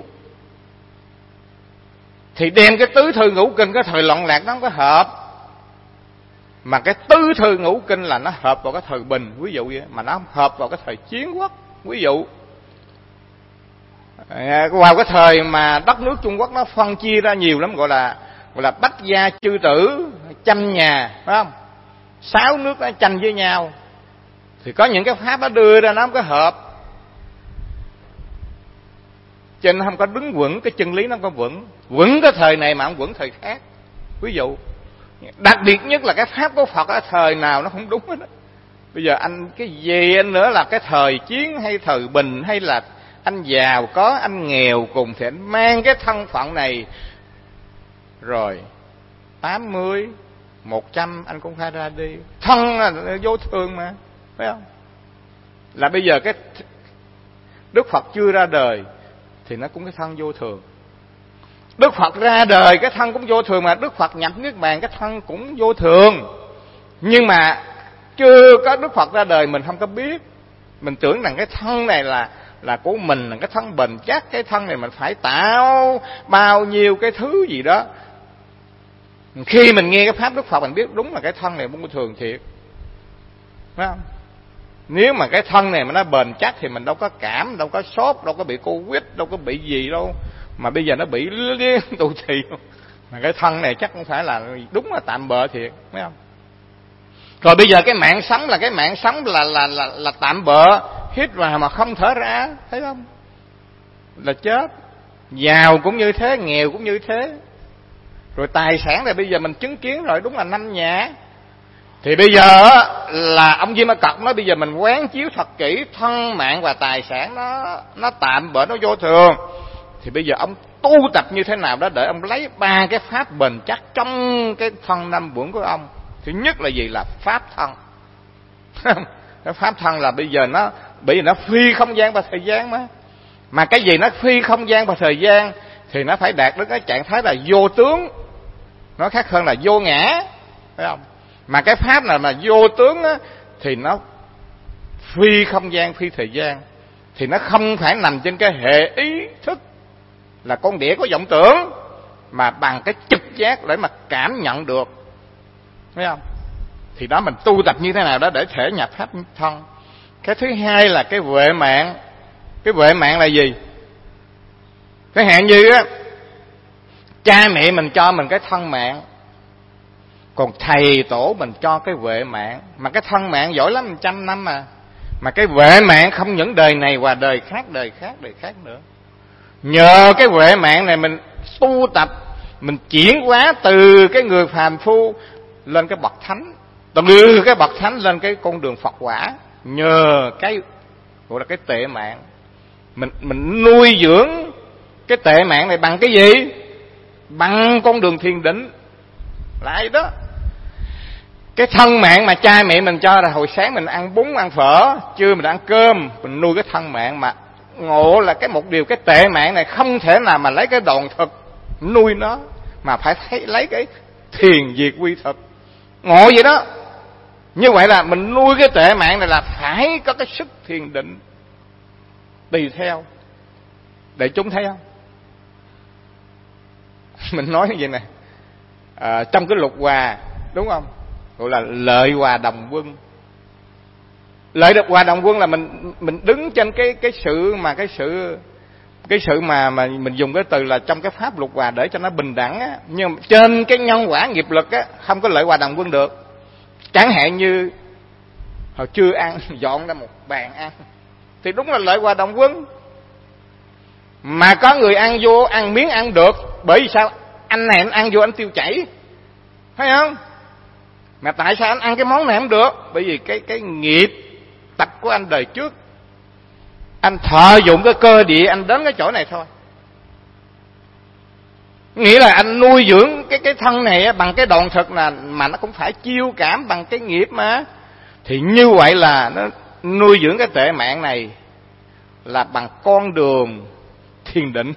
thì đem cái Tứ Thư Ngũ Kinh, cái thời loạn lạc nó không có hợp. Mà cái Tứ Thư Ngũ Kinh là nó hợp vào cái thời Bình, ví dụ vậy, mà nó không hợp vào cái thời Chiến Quốc, ví dụ. À, vào cái thời mà đất nước Trung Quốc nó phân chia ra nhiều lắm, gọi là gọi là Bách Gia Chư Tử, tranh nhà, phải không? Sáu nước nó tranh với nhau, thì có những cái pháp nó đưa ra nó không có hợp, cho nên không có đứng vững, cái chân lý nó không có vững. Vững cái thời này mà không vững thời khác. Ví dụ đặc biệt nhất là cái pháp của Phật ở thời nào nó không đúng hết đó. Bây giờ anh cái gì anh nữa là cái thời Chiến hay thời Bình, hay là anh giàu có anh nghèo cùng, thì anh mang cái thân phận này rồi tám mươi, một trăm anh cũng phải ra đi. Thân là vô thường mà, phải không? Là bây giờ cái Đức Phật chưa ra đời thì nó cũng cái thân vô thường. Đức Phật ra đời cái thân cũng vô thường, mà Đức Phật nhập niết bàn cái thân cũng vô thường. Nhưng mà chưa có Đức Phật ra đời mình không có biết. Mình tưởng rằng cái thân này là là của mình, là cái thân bền chắc, cái thân này mình phải tạo bao nhiêu cái thứ gì đó. Khi mình nghe cái pháp Đức Phật mình biết đúng là cái thân này vô thường thiệt, phải không? Nếu mà cái thân này mà nó bền chắc thì mình đâu có cảm, đâu có sốt, đâu có bị Covid, đâu có bị gì đâu. Mà bây giờ nó bị liên tụ thị. Mà cái thân này chắc không phải là đúng là tạm bợ thiệt, thấy không? Rồi bây giờ cái mạng sống là cái mạng sống là là là, là tạm bợ, hít vào mà không thở ra, thấy không? Là chết. Giàu cũng như thế, nghèo cũng như thế. Rồi tài sản này bây giờ mình chứng kiến rồi, đúng là năm nhà. Thì bây giờ là ông Di Ma Cật nói bây giờ mình quán chiếu thật kỹ, thân mạng và tài sản nó nó tạm bợ, nó vô thường. Thì bây giờ ông tu tập như thế nào đó để ông lấy ba cái pháp bền chắc trong cái thân năm bổn của ông. Thứ nhất là gì? Là pháp thân. Cái pháp thân là bây giờ nó bây giờ nó phi không gian và thời gian mà. Mà cái gì nó phi không gian và thời gian thì nó phải đạt đến cái trạng thái là vô tướng. Nó khác hơn là vô ngã, phải không? Mà cái pháp nào mà vô tướng á, thì nó phi không gian, phi thời gian, thì nó không phải nằm trên cái hệ ý thức là con đĩa có vọng tưởng, mà bằng cái trực giác để mà cảm nhận được, thấy không? Thì đó mình tu tập như thế nào đó để thể nhập pháp thân. Cái thứ hai là cái huệ mạng. Cái huệ mạng là gì? Cái hạn như á, cha mẹ mình cho mình cái thân mạng, còn thầy tổ mình cho cái huệ mạng. Mà cái thân mạng giỏi lắm, trăm năm mà. Mà cái huệ mạng không những đời này và đời khác, đời khác, đời khác nữa. Nhờ cái huệ mạng này mình tu tập, mình chuyển hóa từ cái người phàm phu lên cái bậc thánh, từ cái bậc thánh lên cái con đường Phật quả. Nhờ cái gọi là cái tệ mạng, mình mình nuôi dưỡng cái tệ mạng này bằng cái gì? Bằng con đường thiền định. Lại đó, cái thân mạng mà cha mẹ mình cho là hồi sáng mình ăn bún ăn phở, trưa mình ăn cơm, mình nuôi cái thân mạng. Mà ngộ là cái một điều, cái tệ mạng này không thể nào mà lấy cái đòn thực nuôi nó, mà phải thấy lấy cái thiền diệt quy thực. Ngộ vậy đó. Như vậy là mình nuôi cái tệ mạng này là phải có cái sức thiền định tùy theo. Để chúng thấy không? Mình nói như vậy nè, à, trong cái lục hòa, đúng không? Gọi là lợi hòa đồng quân. Lợi được hòa đồng quân là mình mình đứng trên cái cái sự mà cái sự cái sự mà mà mình dùng cái từ là trong cái pháp lục hòa để cho nó bình đẳng á. Nhưng trên cái nhân quả nghiệp lực á, không có lợi hòa đồng quân được. Chẳng hạn như hồi trưa ăn dọn ra một bàn ăn thì đúng là lợi hòa đồng quân. Mà có người ăn vô, ăn miếng ăn được. Bởi vì sao? Anh này anh ăn vô anh tiêu chảy, thấy không? Mà tại sao anh ăn cái món này không được? Bởi vì cái cái nghiệp tập của anh đời trước, anh thọ dụng cái cơ địa, anh đến cái chỗ này thôi. Nghĩa là anh nuôi dưỡng cái cái thân này bằng cái đoạn thực là mà nó cũng phải chiêu cảm bằng cái nghiệp mà. Thì như vậy là nó nuôi dưỡng cái tệ mạng này là bằng con đường thiền định.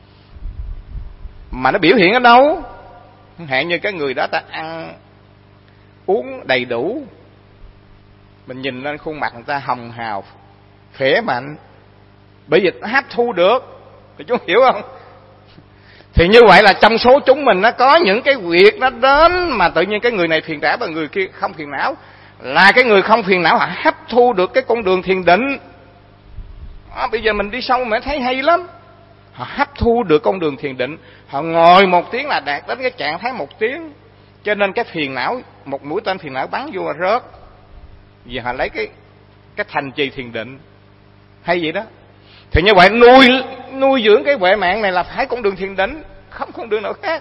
Mà nó biểu hiện ở đâu? Hạn như cái người đó ta ăn uống đầy đủ, mình nhìn lên khuôn mặt người ta hồng hào, khỏe mạnh, bởi vì nó hấp thu được. Thì chúng hiểu không? Thì như vậy là trong số chúng mình nó có những cái việc nó đến mà tự nhiên cái người này phiền não và người kia không phiền não. Là cái người không phiền não họ hấp thu được cái con đường thiền định. À, bây giờ mình đi sâu mà thấy hay lắm. Họ hấp thu được con đường thiền định, họ ngồi một tiếng là đạt đến cái trạng thái một tiếng. Cho nên cái phiền não, một mũi tên phiền não bắn vô là rớt. Vì họ lấy cái cái thành trì thiền định. Hay vậy đó. Thì như vậy nuôi nuôi dưỡng cái huệ mạng này là phải con đường thiền định, không con đường nào khác.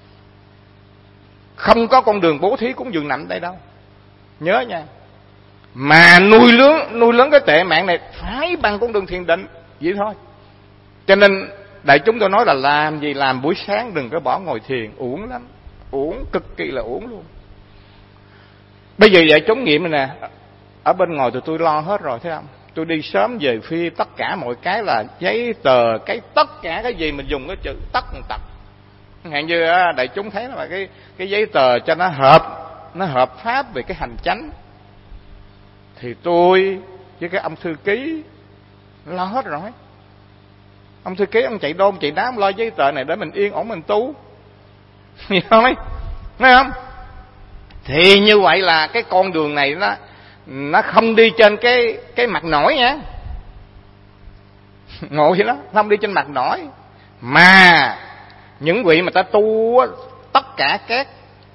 Không có con đường bố thí cúng dường nằm đây đâu. Nhớ nha. Mà nuôi lớn nuôi lớn cái tệ mạng này phải bằng con đường thiền định, vậy thôi. Cho nên đại chúng tôi nói là làm gì làm buổi sáng đừng có bỏ ngồi thiền, uổng lắm, uổng, cực kỳ là uổng luôn. Bây giờ đại chúng nghiệm này nè, ở bên ngoài tụi tôi lo hết rồi, thấy không? Tôi đi sớm về phi, tất cả mọi cái là giấy tờ, cái tất cả cái gì mình dùng cái chữ tất tật. Hạn như đại chúng thấy là cái cái giấy tờ cho nó hợp, nó hợp pháp về cái hành chánh, thì tôi với cái ông thư ký lo hết rồi. Ông thư ký ông chạy đôn chạy đá, ông lo giấy tờ này để mình yên ổn mình tu. Hiểu không ấy? Thấy không? Thì như vậy là cái con đường này nó nó không đi trên cái cái mặt nổi nha. Ngộ vậy đó, không đi trên mặt nổi. Mà những vị mà ta tu tất cả các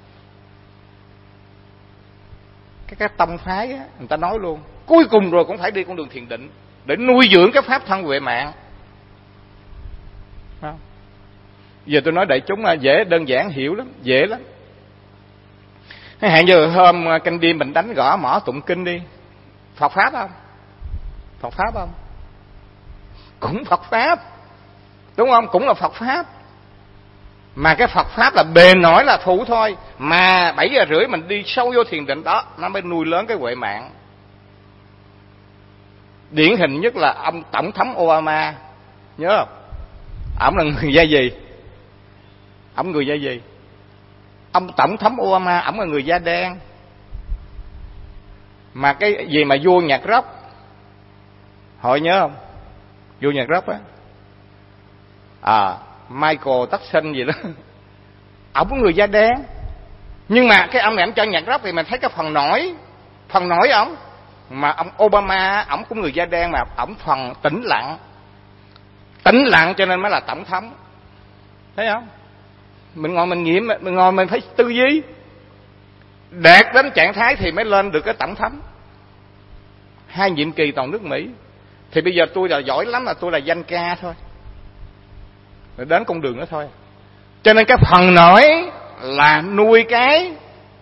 các cái tông phái á, người ta nói luôn cuối cùng rồi cũng phải đi con đường thiền định để nuôi dưỡng cái pháp thân huệ mạng. Không? Giờ tôi nói đại chúng dễ đơn giản hiểu lắm, dễ lắm. Hạn như hôm canh đêm mình đánh gõ mỏ tụng kinh đi, Phật pháp không? Phật pháp không? Cũng Phật pháp, đúng không? Cũng là Phật pháp. Mà cái Phật pháp là bề nổi là phụ thôi. Mà bảy giờ rưỡi mình đi sâu vô thiền định đó, nó mới nuôi lớn cái huệ mạng. Điển hình nhất là ông Tổng thống Obama, nhớ không? Ông là người da gì? Ông người da gì? Ông Tổng thống Obama, ông là người da đen. Mà cái gì mà vua nhạc rock, hội nhớ không? Vua nhạc rock á, à Michael Jackson gì đó, ổng người da đen. Nhưng mà cái ông này ông cho nhạc rock thì mình thấy cái phần nổi, phần nổi ổng. Mà ông Obama ổng cũng người da đen mà ổng phần tĩnh lặng, tĩnh lặng cho nên mới là tổng thống, thấy không? Mình ngồi mình nghiệm, mình ngồi mình phải tư duy, đạt đến trạng thái thì mới lên được cái tổng thống. Hai nhiệm kỳ toàn nước Mỹ. Thì bây giờ tôi là giỏi lắm là tôi là danh ca thôi, rồi đến con đường đó thôi. Cho nên cái phần nổi là nuôi cái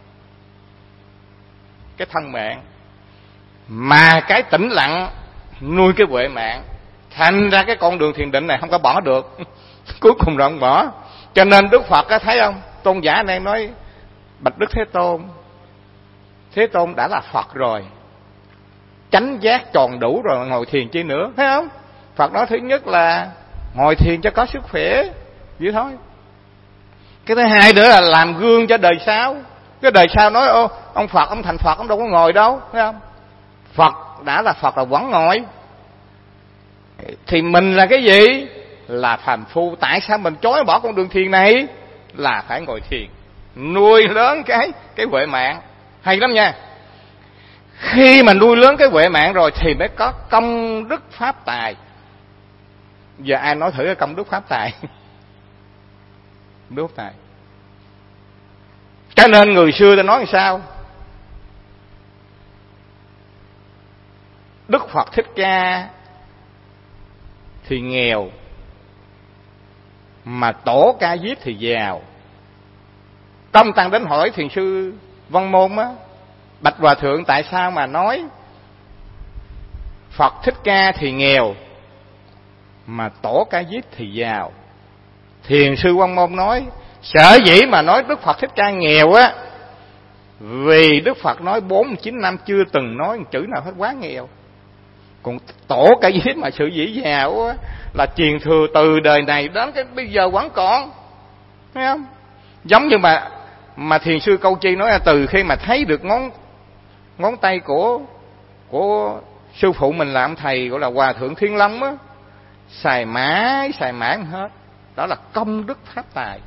cái thân mạng, mà cái tĩnh lặng nuôi cái huệ mạng. Thành ra cái con đường thiền định này không có bỏ được cuối cùng rồi không bỏ. Cho nên Đức Phật á, thấy không, tôn giả này nói bạch Đức Thế Tôn, Thế Tôn đã là Phật rồi, chánh giác tròn đủ rồi, ngồi thiền chi nữa, thấy không? Phật nói thứ nhất là ngồi thiền cho có sức khỏe, vậy thôi. Cái thứ hai nữa là làm gương cho đời sau. Cái đời sau nói ô, ông Phật, ông thành Phật, ông đâu có ngồi đâu, thấy không? Phật đã là Phật là vẫn ngồi. Thì mình là cái gì? Là phàm phu. Tại sao mình chối bỏ con đường thiền này? Là phải ngồi thiền, nuôi lớn cái cái huệ mạng. Hay lắm nha. Khi mà nuôi lớn cái huệ mạng rồi thì mới có công đức pháp tài. Giờ ai nói thử cái công đức pháp tài? Đức tài. Cho nên người xưa ta nói làm sao? Đức Phật Thích Ca thì nghèo, mà Tổ Ca Diếp thì giàu. Công Tăng đến hỏi thiền sư Văn Môn á, bạch hòa thượng tại sao mà nói Phật Thích Ca thì nghèo mà Tổ Ca Diếp thì giàu? Thiền sư Văn Môn nói sở dĩ mà nói Đức Phật Thích Ca nghèo á, vì Đức Phật nói bốn mươi chín năm chưa từng nói một chữ nào hết, quá nghèo. Còn Tổ Ca Diếp mà sự dĩ giàu á, là truyền thừa từ đời này đến cái bây giờ vẫn còn, thấy không? Giống như mà mà thiền sư Câu Chi nói là từ khi mà thấy được ngón ngón tay của của sư phụ mình là ông thầy gọi là Hòa Thượng Thiên Long á, xài mãi xài mãi hết. Đó là công đức pháp tài.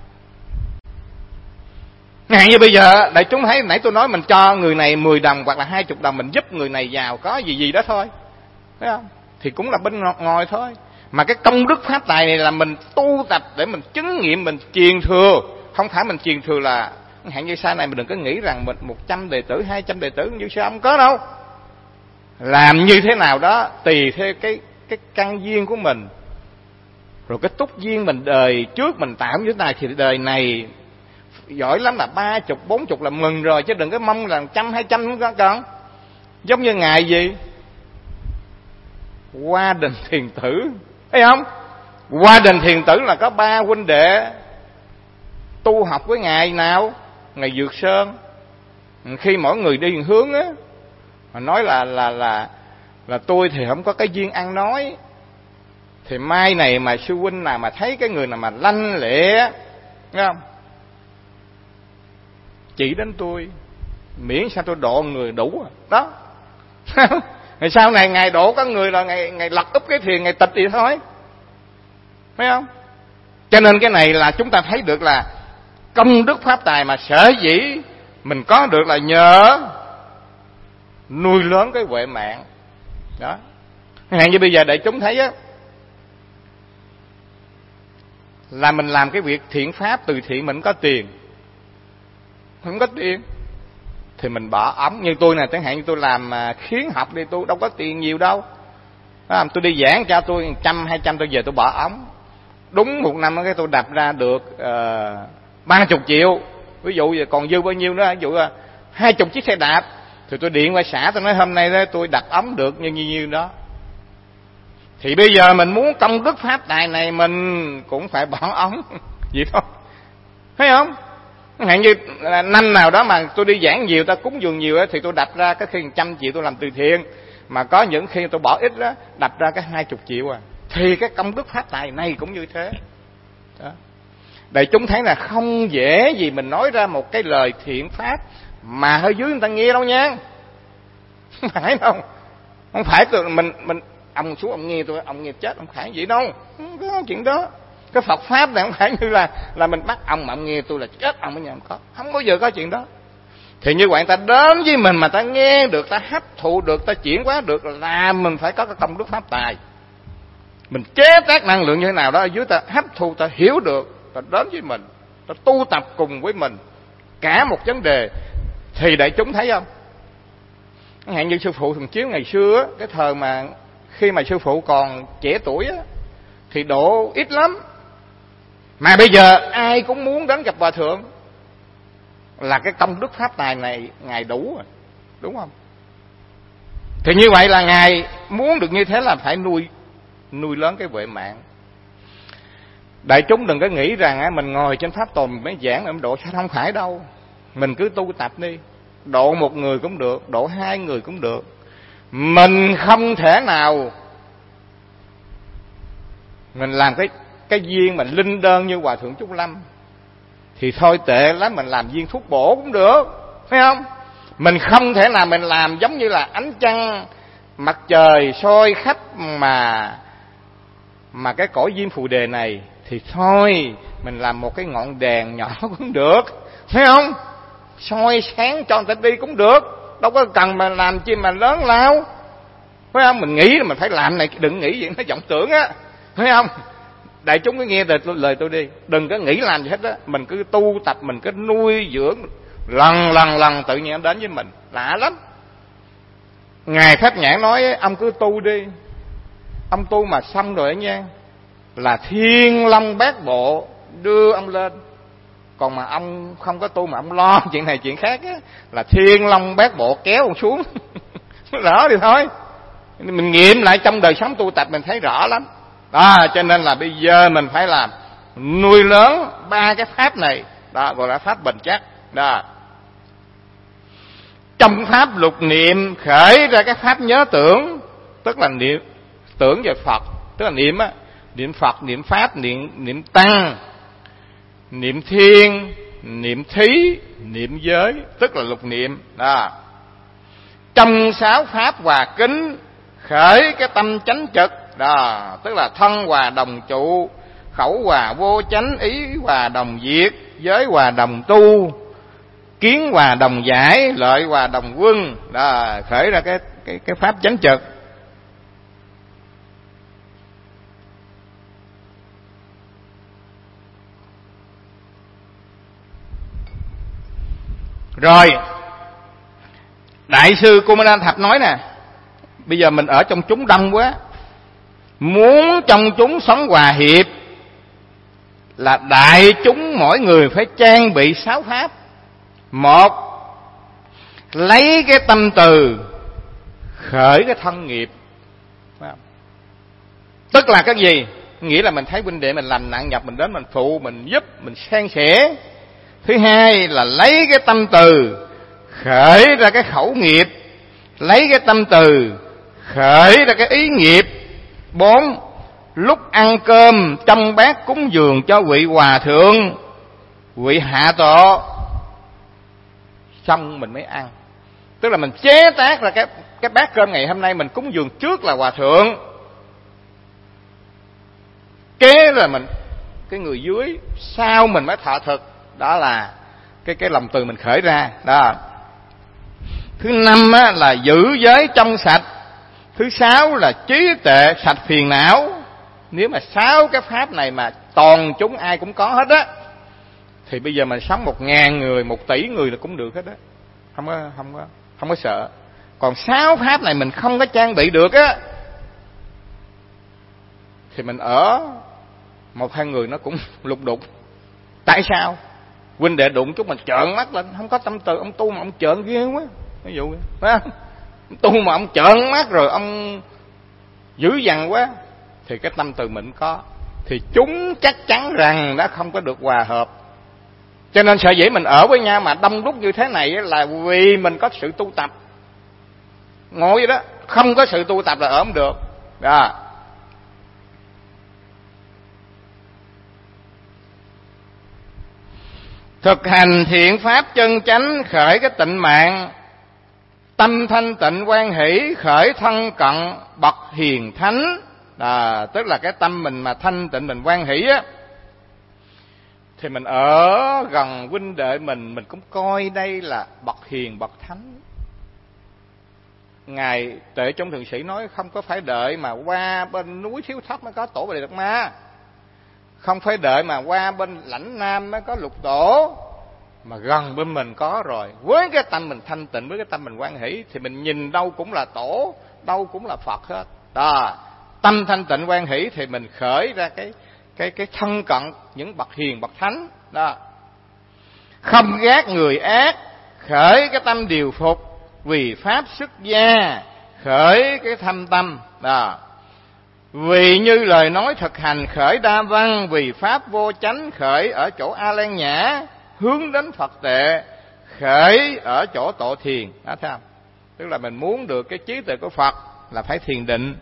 Ngay như bây giờ đại chúng thấy nãy tôi nói mình cho người này mười đồng hoặc là hai mươi đồng, mình giúp người này giàu có gì gì đó thôi, thấy không? Thì cũng là bên ngọt ngồi thôi. Mà cái công đức pháp tài này là mình tu tập để mình chứng nghiệm, mình truyền thừa. Không phải mình truyền thừa là hạn như sau này mình đừng có nghĩ rằng mình một trăm đệ tử, hai trăm đệ tử như sao, không có đâu. Làm như thế nào đó tùy theo cái cái căn duyên của mình, rồi cái túc duyên mình đời trước mình tạo như thế này thì đời này giỏi lắm là ba chục bốn chục là mừng rồi, chứ đừng có mong là trăm hai trăm không có cần. Giống như ngài gì Hoa Đình Thiền Tử, thấy không? Hoa Đình Thiền Tử là có ba huynh đệ tu học với ngài nào? Ngài Dược Sơn. Khi mỗi người đi một hướng á, mà nói là là là là tôi thì không có cái duyên ăn nói, thì mai này mà sư huynh nào mà thấy cái người nào mà lanh lẹ, thấy không, chỉ đến tôi, miễn sao tôi độ người đủ đó. Ngày sau này ngài độ có người là ngày ngày lật úp cái thiền, ngày tịch thì thôi, thấy không? Cho nên cái này là chúng ta thấy được là công đức pháp tài mà sở dĩ mình có được là nhờ nuôi lớn cái huệ mạng đó. Hạn như bây giờ đại chúng thấy á, là mình làm cái việc thiện pháp từ thiện mình có tiền, không có tiền thì mình bỏ ống. Như tôi nè, chẳng hạn như tôi làm khiến học đi, tôi đâu có tiền nhiều đâu. À, tôi đi giảng cho tôi trăm hai trăm tôi về tôi bỏ ống. Đúng một năm cái tôi đập ra được ba chục triệu. Ví dụ giờ còn dư bao nhiêu nữa, ví dụ là hai chục chiếc xe đạp thì tôi điện qua xã tôi nói hôm nay đó tôi đặt ống được như nhiêu nhiêu đó. Thì bây giờ mình muốn công đức pháp tài này mình cũng phải bỏ ống vậy thôi, thấy không? Hạn như là năm nào đó mà tôi đi giảng nhiều, ta cúng dường nhiều đó, thì tôi đập ra cái khi trăm triệu tôi làm từ thiện. Mà có những khi tôi bỏ ít đó, đập ra cái hai chục triệu à. Thì cái công đức pháp tài này cũng như thế đó. Để chúng thấy là không dễ gì mình nói ra một cái lời thiện pháp mà hơi dưới người ta nghe đâu nha. Không phải đâu. Không phải tôi mình mình ông xuống ông nghe tôi, ông nghe chết, ông phải vậy đâu. Không có chuyện đó. Cái Phật pháp này không phải như là là mình bắt ông mà ông nghe tôi là chết ông ở nhà, không có. Không bao giờ có chuyện đó. Thì như vậy ta đến với mình mà ta nghe được, ta hấp thụ được, ta chuyển hóa được là mình phải có cái công đức pháp tài. Mình chế tác năng lượng như thế nào đó ở dưới, ta hấp thụ, ta hiểu được, ta đến với mình, ta tu tập cùng với mình cả một vấn đề. Thì đại chúng thấy không? Chẳng hạn như sư phụ thường chiếu ngày xưa, cái thời mà khi mà sư phụ còn trẻ tuổi á, thì độ ít lắm. Mà bây giờ ai cũng muốn đến gặp hòa thượng, là cái công đức pháp tài này ngài đủ rồi, đúng không? Thì như vậy là ngài muốn được như thế là phải nuôi nuôi lớn cái huệ mạng. Đại chúng đừng có nghĩ rằng mình ngồi trên pháp tồn mình mới giảng mình độ, sao không phải đâu. Mình cứ tu tập đi, độ một người cũng được, độ hai người cũng được. Mình không thể nào mình làm cái cái duyên mình linh đơn như hòa thượng Trúc Lâm, thì thôi tệ lắm mình làm duyên thuốc bổ cũng được, phải không? Mình không thể nào mình làm giống như là ánh trăng mặt trời soi khắp mà mà cái cõi diêm phù đề này, thì thôi mình làm một cái ngọn đèn nhỏ cũng được, phải không? Soi sáng cho người ta đi cũng được, đâu có cần mà làm chi mà lớn lao, phải không? Mình nghĩ là mình phải làm này, đừng nghĩ vậy nó vọng tưởng á, phải không? Đại chúng cứ nghe lời tôi, lời tôi đi, đừng có nghĩ làm gì hết á. Mình cứ tu tập, mình cứ nuôi dưỡng, lần lần lần tự nhiên đến với mình, lạ lắm. Ngài Pháp Nhãn nói ông cứ tu đi, ông tu mà xong rồi nha, là thiên long bát bộ đưa ông lên. Còn mà ông không có tu mà ông lo chuyện này chuyện khác á, là thiên long bát bộ kéo ông xuống. Rõ thì thôi. Mình nghiệm lại trong đời sống tu tập mình thấy rõ lắm. Đó, cho nên là bây giờ mình phải làm nuôi lớn ba cái pháp này, đó gọi là pháp bền chắc. Đó. Trong pháp lục niệm khởi ra cái pháp nhớ tưởng, tức là niệm tưởng về Phật, tức là niệm á, niệm Phật, niệm Pháp, niệm niệm Tăng, niệm Thiên, niệm Thí, niệm Giới, tức là lục niệm. Đó. Trong sáu pháp hòa kính khởi cái tâm chánh trực, đó, tức là thân hòa đồng trụ, khẩu hòa vô chánh, ý hòa đồng diệt, giới hòa đồng tu, kiến hòa đồng giải, lợi hòa đồng quân. Đó, khởi ra cái cái cái pháp chánh trực. Rồi, đại sư Kumara Thập nói nè, bây giờ mình ở trong chúng đông quá, muốn trong chúng sống hòa hiệp là đại chúng mỗi người phải trang bị sáu pháp. Một, lấy cái tâm từ khởi cái thân nghiệp. Tức là cái gì? Nghĩa là mình thấy huynh đệ mình làm nặng nhọc, mình đến mình phụ, mình giúp, mình san sẻ. Thứ hai là lấy cái tâm từ khởi ra cái khẩu nghiệp, lấy cái tâm từ khởi ra cái ý nghiệp. Bốn, lúc ăn cơm trong bát cúng dường cho vị hòa thượng, vị hạ tọa, xong mình mới ăn. Tức là mình chế tác ra cái cái bát cơm ngày hôm nay mình cúng dường trước là hòa thượng, kế là mình cái người dưới, sau mình mới thọ thực. Đó là cái cái lòng từ mình khởi ra. Đó. Thứ năm á, là giữ giới trong sạch. Thứ sáu là trí tuệ sạch phiền não. Nếu mà sáu cái pháp này mà toàn chúng ai cũng có hết á, thì bây giờ mình sống một ngàn người, một tỷ người là cũng được hết đó, không có không có không có sợ. Còn sáu pháp này mình không có trang bị được á, thì mình ở một hai người nó cũng lục đục. Tại sao? Huynh đệ đụng chút mình trợn mắt lên, không có tâm từ. Ông tu mà ông trợn ghê quá, ví dụ phải không? Tu mà ông trợn mắt rồi ông dữ dằn quá, thì cái tâm từ mình có, thì chúng chắc chắn rằng đã không có được hòa hợp. Cho nên sở dĩ mình ở với nhau mà đông đúc như thế này là vì mình có sự tu tập. Ngồi vậy đó, không có sự tu tập là ở không được. Đó. Thực hành thiện pháp chân chánh, khởi cái tịnh mạng, tâm thanh tịnh quan hỷ, khởi thân cận bậc hiền thánh. À, tức là cái tâm mình mà thanh tịnh, mình quan hỷ á, thì mình ở gần huynh đệ mình, mình cũng coi đây là bậc hiền, bậc thánh. Ngài Tệ Trung Thượng Sĩ nói không có phải đợi mà qua bên núi Thiếu Thất mới có tổ Bà Đề Đạt Ma, không phải đợi mà qua bên lãnh Nam mới có lục tổ, mà gần bên mình có rồi. Với cái tâm mình thanh tịnh, với cái tâm mình quan hỷ, thì mình nhìn đâu cũng là tổ, đâu cũng là Phật hết. Đó, tâm thanh tịnh quan hỷ thì mình khởi ra cái cái cái thân cận những bậc hiền, bậc thánh. Đó, không ghét người ác, khởi cái tâm điều phục, vì pháp xuất gia, khởi cái thâm tâm. Đó, vì như lời nói thực hành, khởi đa văn, vì pháp vô chánh, khởi ở chỗ A Lan Nhã, hướng đến Phật tệ, khởi ở chỗ Tổ Thiền. Đó, thấy không? Tức là mình muốn được cái trí tuệ của Phật là phải thiền định.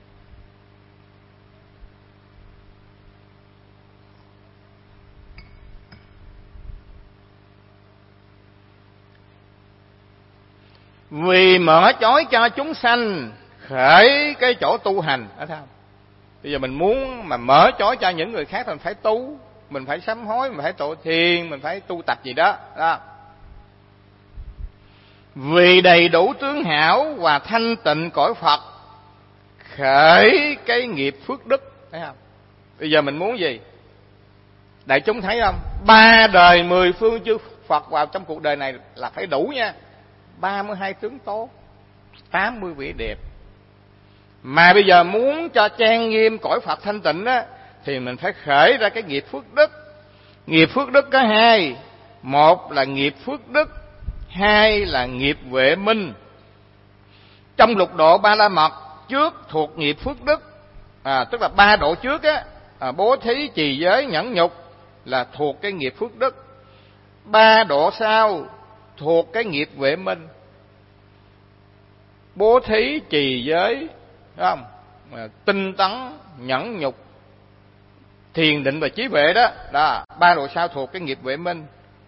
Vì mở chói cho chúng sanh, khởi cái chỗ tu hành. Đó, thấy không? Bây giờ mình muốn mà mở chói cho những người khác thì mình phải tu, mình phải sám hối, mình phải tổ thiền, mình phải tu tập gì đó. Đó. Vì đầy đủ tướng hảo và thanh tịnh cõi Phật, khởi cái nghiệp phước đức. Thấy không? Bây giờ mình muốn gì? Đại chúng thấy không? Ba đời mười phương chư Phật vào trong cuộc đời này là phải đủ nha. Ba mươi hai tướng tốt, tám mươi vị đẹp. Mà bây giờ muốn cho trang nghiêm cõi Phật thanh tịnh á, thì mình phải khởi ra cái nghiệp phước đức. Nghiệp phước đức có hai, một là nghiệp phước đức, hai là nghiệp huệ minh. Trong lục độ Ba La Mật trước thuộc nghiệp phước đức, à, tức là ba độ trước á, à, bố thí, trì giới, nhẫn nhục là thuộc cái nghiệp phước đức. Ba độ sau thuộc cái nghiệp huệ minh, bố thí, trì giới, đúng không? À, tinh tấn, nhẫn nhục, thiền định và trí huệ đó. Đó, ba độ sau thuộc cái nghiệp huệ minh.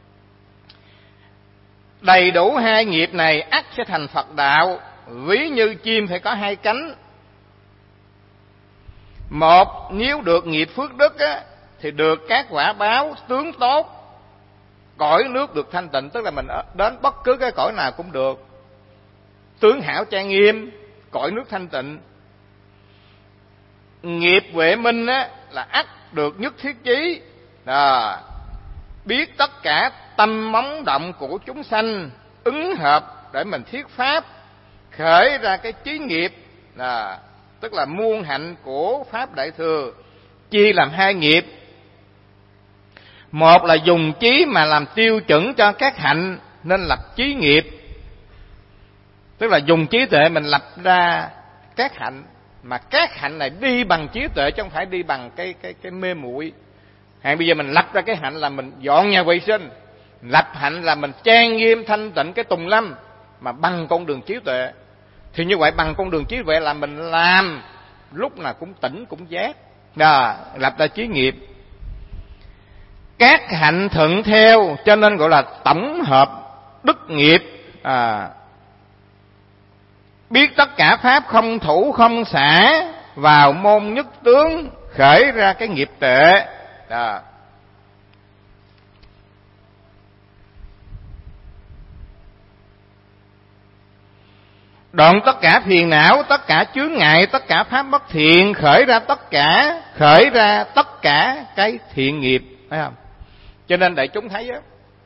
Đầy đủ hai nghiệp này ắt sẽ thành Phật đạo. Ví như chim phải có hai cánh. Một, nếu được nghiệp phước đức á, thì được các quả báo tướng tốt, cõi nước được thanh tịnh. Tức là mình đến bất cứ cái cõi nào cũng được, tướng hảo trang nghiêm, cõi nước thanh tịnh. Nghiệp huệ minh á, là ắt được nhất thiết chí. Đó, biết tất cả tâm móng động của chúng sanh, ứng hợp để mình thiết pháp, khởi ra cái trí nghiệp. Đó, tức là muôn hạnh của Pháp Đại Thừa, chia làm hai nghiệp. Một là dùng trí mà làm tiêu chuẩn cho các hạnh, nên lập trí nghiệp. Tức là dùng trí tuệ mình lập ra các hạnh, mà các hạnh này đi bằng trí tuệ chứ không phải đi bằng cái cái cái mê muội. Hay bây giờ mình lập ra cái hạnh là mình dọn nhà vệ sinh, lập hạnh là mình trang nghiêm thanh tịnh cái tùng lâm, mà bằng con đường trí tuệ. Thì như vậy bằng con đường trí tuệ là mình làm lúc nào cũng tỉnh cũng giác. Đó, lập ra trí nghiệp. Các hạnh thuận theo, cho nên gọi là tổng hợp đức nghiệp. À, biết tất cả pháp không thủ không xả, vào môn nhất tướng, khởi ra cái nghiệp tệ. Đó. Đoạn tất cả phiền não, tất cả chướng ngại, tất cả pháp bất thiện, khởi ra tất cả, khởi ra tất cả cái thiện nghiệp. Thấy không? Cho nên đại chúng thấy á,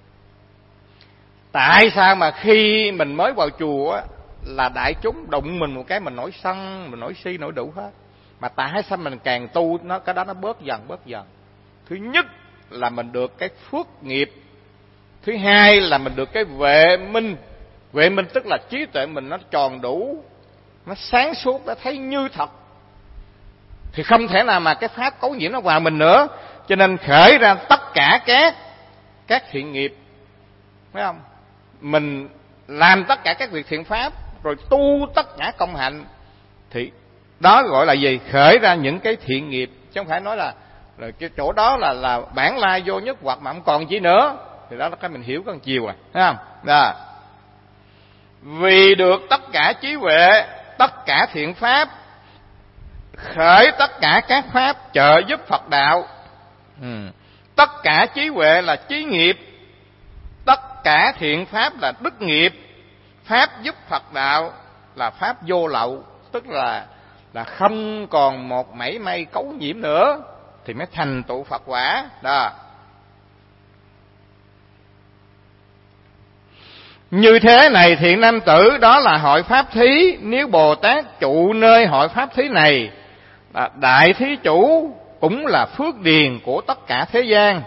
tại sao mà khi mình mới vào chùa á, là đại chúng đụng mình một cái mình nổi sân, mình nổi si, nổi đủ hết. Mà tại sao mình càng tu nó cái đó nó bớt dần bớt dần. Thứ nhất là mình được cái phước nghiệp. Thứ hai là mình được cái vệ minh. Vệ minh tức là trí tuệ mình nó tròn đủ, nó sáng suốt, nó thấy như thật. Thì không thể nào mà cái pháp cấu nhiễm nó vào mình nữa. Cho nên khởi ra tất cả các các thiện nghiệp, phải không? Mình làm tất cả các việc thiện pháp, rồi tu tất cả công hạnh, thì đó gọi là gì? Khởi ra những cái thiện nghiệp. Chứ không phải nói là, là cái chỗ đó là là bản lai vô nhất hoặc mà không còn gì nữa. Thì đó là cái mình hiểu con chiều rồi, thấy không? Đó. Vì được tất cả trí huệ, tất cả thiện pháp, khởi tất cả các pháp trợ giúp Phật đạo. Ừ. Tất cả trí huệ là trí nghiệp, tất cả thiện pháp là đức nghiệp, pháp giúp Phật đạo là pháp vô lậu, tức là là không còn một mảy may cấu nhiễm nữa thì mới thành tựu Phật quả. Đó. Như thế này thiện nam tử, đó là hội pháp thí. Nếu Bồ Tát trụ nơi hội pháp thí này, đại thí chủ cũng là phước điền của tất cả thế gian.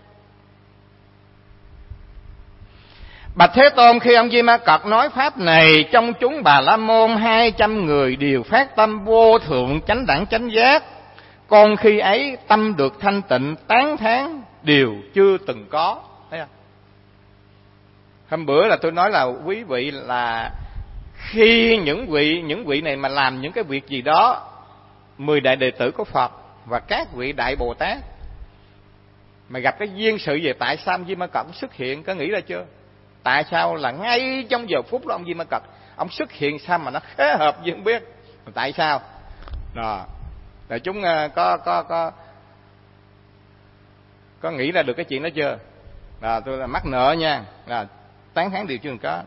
Bạch Thế Tôn, khi ông Di Ma Cật nói pháp này, trong chúng Bà La Môn hai trăm người đều phát tâm vô thượng chánh đẳng chánh giác. Con khi ấy tâm được thanh tịnh, tán thán điều chưa từng có. Thấy không? Hôm bữa là tôi nói là quý vị là khi những vị những vị này mà làm những cái việc gì đó, mười đại đệ tử của Phật và các vị đại Bồ Tát mà gặp cái duyên sự về tại sao ông Di Ma Cật xuất hiện, có nghĩ ra chưa? Tại sao là ngay trong giờ phút đó ông Di Ma Cật ông xuất hiện sao mà nó khế hợp gì không biết. Tại sao? Đó. Rồi chúng có có có có nghĩ ra được cái chuyện đó chưa? Là tôi là mắc nợ nha. Là tán thán điều chưa từng có.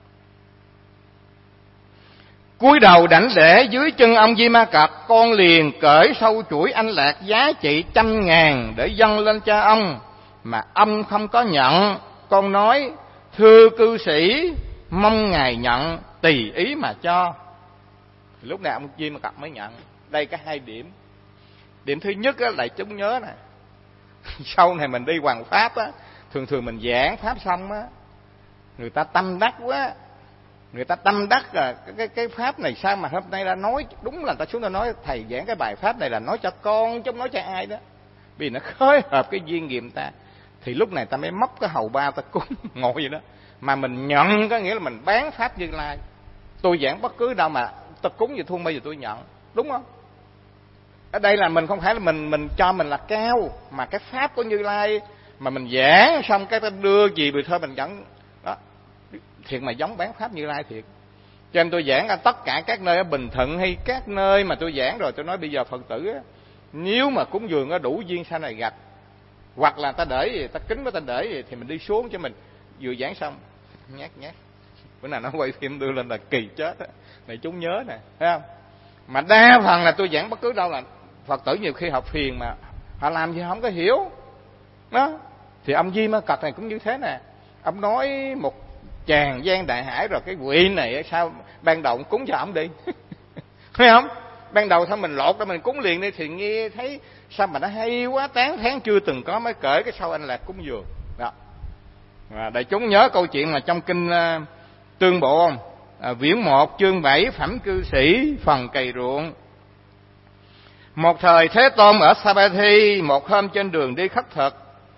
Cúi đầu đảnh lễ dưới chân ông Di Ma Cật, con liền cởi sâu chuỗi anh lạc giá trị trăm ngàn để dâng lên cha ông, mà ông không có nhận. Con nói: thưa cư sĩ, mong ngài nhận, tùy ý mà cho. Lúc này ông Di Ma Cật mới nhận. Đây có hai điểm. Điểm thứ nhất là chúng nhớ nè, sau này mình đi hoằng pháp á, thường thường mình giảng pháp xong á, người ta tâm đắc quá, người ta tâm đắc là cái, cái cái pháp này sao mà hôm nay đã nói, đúng là ta xuống ta nói thầy giảng cái bài pháp này là nói cho con chứ không nói cho ai đó, vì nó khối hợp cái duyên nghiệp ta. Thì lúc này ta mới móc cái hầu bao ta cúng ngồi vậy đó. Mà mình nhận có nghĩa là mình bán pháp Như Lai. Tôi giảng bất cứ đâu mà ta cúng gì thun bây giờ tôi nhận, đúng không? Ở đây là mình không phải là mình mình cho mình là cao, mà cái pháp của Như Lai mà mình giảng xong cái ta đưa gì rồi thôi mình dẫn đó. Thiệt mà giống bán pháp Như Lai thiệt. Cho nên tôi giảng ở tất cả các nơi ở Bình Thuận hay các nơi mà tôi giảng rồi, tôi nói bây giờ Phật tử á, nếu mà cúng dường có đủ duyên sau này gặp, hoặc là ta để gì, ta kính với ta để gì, thì mình đi xuống cho mình vừa giảng xong nhát nhát bữa nào nó quay phim đưa lên là kỳ chết á. Này chúng nhớ nè, thấy không? Mà đa phần là tôi giảng bất cứ đâu là Phật tử nhiều khi học phiền mà họ làm gì không có hiểu đó. Thì ông Di Ma Cật này cũng như thế nè. Ông nói một tràng gian đại hải rồi cái vị này sao ban đầu cúng cho ông đi thấy không? Ban đầu sao mình lột ra mình cúng liền đi, thì nghe thấy sao mà nó hay quá, tán thán chưa từng có, mới cởi cái sau anh lạc cúng dường đó. Và đại chúng nhớ câu chuyện là trong kinh uh, Tương Bộ không? À, viễn một chương bảy phẩm cư sĩ phần cày ruộng. Một thời Thế Tôn ở Savatthi, một hôm trên đường đi khất thực,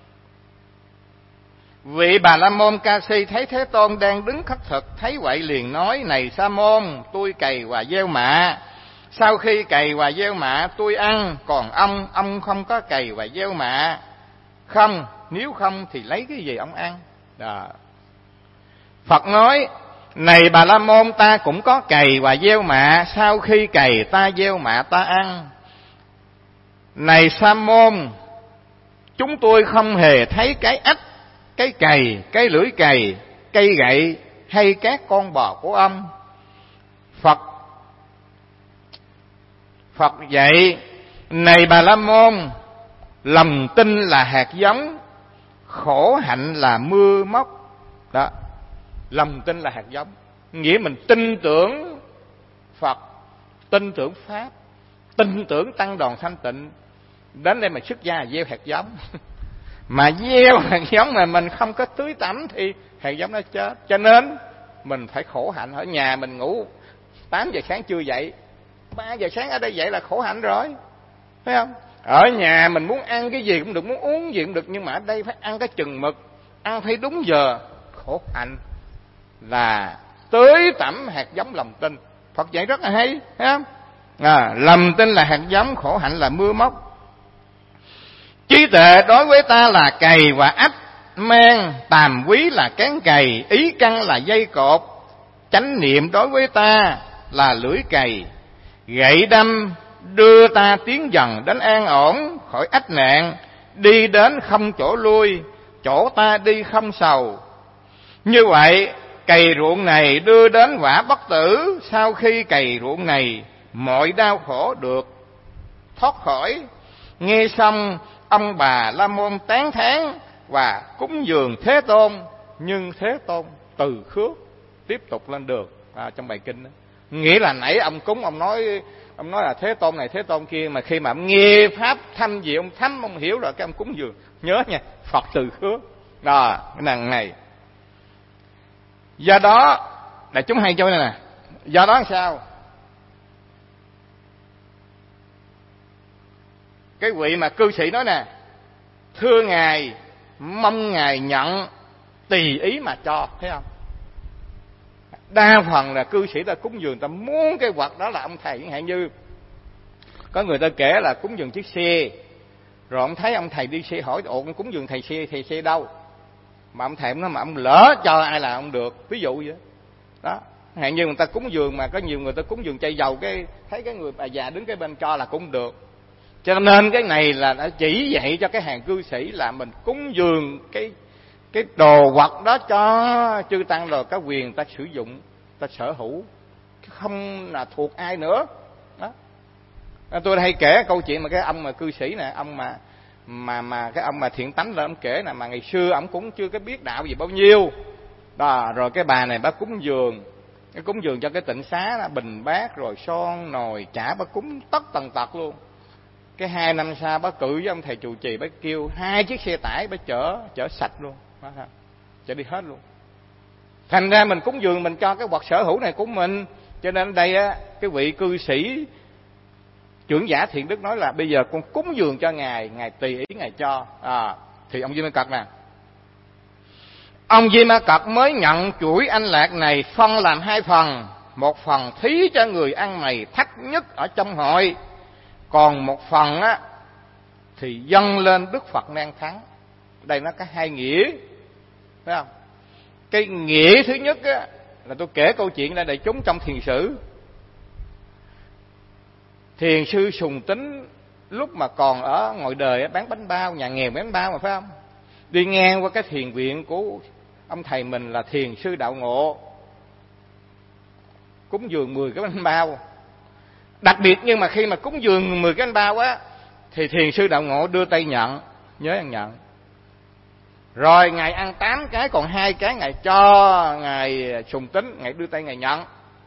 vị Bà La Môn Ca Si thấy Thế Tôn đang đứng khất thực, thấy vậy liền nói: này Sa môn, tôi cày và gieo mạ. Sau khi cày và gieo mạ tôi ăn, còn ông, ông không có cày và gieo mạ. Không, nếu không thì lấy cái gì ông ăn? Đó. Phật nói: này Bà La Môn, ta cũng có cày và gieo mạ, sau khi cày ta gieo mạ ta ăn. Này Sa môn, chúng tôi không hề thấy cái ếch, cái cày, cái lưỡi cày, cây gậy hay các con bò của ông. Phật Phật dạy: này Bà La Môn, lòng tin là hạt giống, khổ hạnh là mưa móc. Đó, lòng tin là hạt giống, nghĩa mình tin tưởng Phật, tin tưởng Pháp, tin tưởng tăng đoàn thanh tịnh. Đến đây mà xuất gia gieo hạt giống mà gieo hạt giống mà mình không có tưới tắm thì hạt giống nó chết. Cho nên mình phải khổ hạnh. Ở nhà mình ngủ tám giờ sáng chưa dậy, ba giờ sáng ở đây dậy là khổ hạnh rồi, phải không? Ở nhà mình muốn ăn cái gì cũng được, muốn uống gì cũng được, nhưng mà ở đây phải ăn cái chừng mực, ăn phải đúng giờ. Khổ hạnh là tưới tẩm hạt giống lòng tin. Phật dạy rất là hay, thấy không? À, lòng tin là hạt giống, khổ hạnh là mưa móc. Trí tuệ đối với ta là cày và ách men, tàm quý là cán cày, ý căn là dây cột. Chánh niệm đối với ta là lưỡi cày, gậy đâm đưa ta tiến dần đến an ổn khỏi ách nạn. Đi đến không chỗ lui, chỗ ta đi không sầu. Như vậy cày ruộng này đưa đến quả bất tử. Sau khi cày ruộng này, mọi đau khổ được thoát khỏi. Nghe xong ông bà La Môn tán thán và cúng dường Thế Tôn. Nhưng Thế Tôn từ khước tiếp tục lên đường. À, trong bài kinh đó, nghĩa là nãy ông cúng, ông nói ông nói là Thế Tôn này Thế Tôn kia, mà khi mà ông nghe pháp thâm gì ông thấm, ông hiểu rồi, cái ông cúng dường. Nhớ nha, Phật từ khước đó, cái năng này. Do đó là chúng hay cho này nè. Do đó sao? Cái vị mà cư sĩ nói nè, thưa Ngài, mong Ngài nhận, tùy ý mà cho, thấy không? Đa phần là cư sĩ ta cúng dường, ta muốn cái vật đó là ông thầy. Chẳng hạn như có người ta kể là cúng dường chiếc xe, rồi ông thấy ông thầy đi xe, hỏi ồ con cúng dường thầy xe, thầy xe đâu? Mà ông thầy ông nói mà ông lỡ cho ai là ông được, ví dụ vậy đó. Hạn như người ta cúng dường, mà có nhiều người ta cúng dường chai dầu, cái thấy cái người bà già đứng cái bên cho là cũng được. Cho nên cái này là đã chỉ dạy cho cái hàng cư sĩ là mình cúng dường cái cái đồ vật đó cho chư tăng, rồi có quyền ta sử dụng, ta sở hữu, không là thuộc ai nữa đó. Tôi hay kể câu chuyện mà cái ông mà cư sĩ nè, ông mà mà mà cái ông mà thiện tánh là ông kể nè, mà ngày xưa ông cũng chưa có biết đạo gì bao nhiêu đó, rồi cái bà này bà cúng dường, cái cúng dường cho cái tịnh xá đó, bình bát rồi son nồi chả, bà cúng tất tần tật luôn. Cái hai năm sau bà cự với ông thầy trụ trì, bà kêu hai chiếc xe tải bà chở chở sạch luôn, chở đi hết luôn. Thành ra mình cúng dường mình cho cái vật sở hữu này của mình. Cho nên đây á, cái vị cư sĩ trưởng giả Thiện Đức nói là bây giờ con cúng dường cho Ngài, Ngài tùy ý Ngài cho. À, thì ông Di Ma Cật nè, ông Di Ma Cật mới nhận chuỗi anh lạc này phân làm hai phần. Một phần thí cho người ăn mày thách nhất ở trong hội, còn một phần á thì dâng lên Đức Phật Nan Thắng. Đây nó có hai nghĩa, phải không? Cái nghĩa thứ nhất á, là tôi kể câu chuyện ra đại chúng trong thiền sử. Thiền sư Sùng Tính lúc mà còn ở ngoài đời bán bánh bao, nhà nghèo bán bánh bao mà, phải không? Đi ngang qua cái thiền viện của ông thầy mình là Thiền sư Đạo Ngộ, cúng dường mười cái bánh bao. Đặc biệt nhưng mà khi mà cúng dường mười cái bánh bao á, thì Thiền sư Đạo Ngộ đưa tay nhận, nhớ ăn nhận. Rồi Ngài ăn tám cái, còn hai cái Ngài cho Ngài Sùng Tính, Ngài đưa tay Ngài nhận.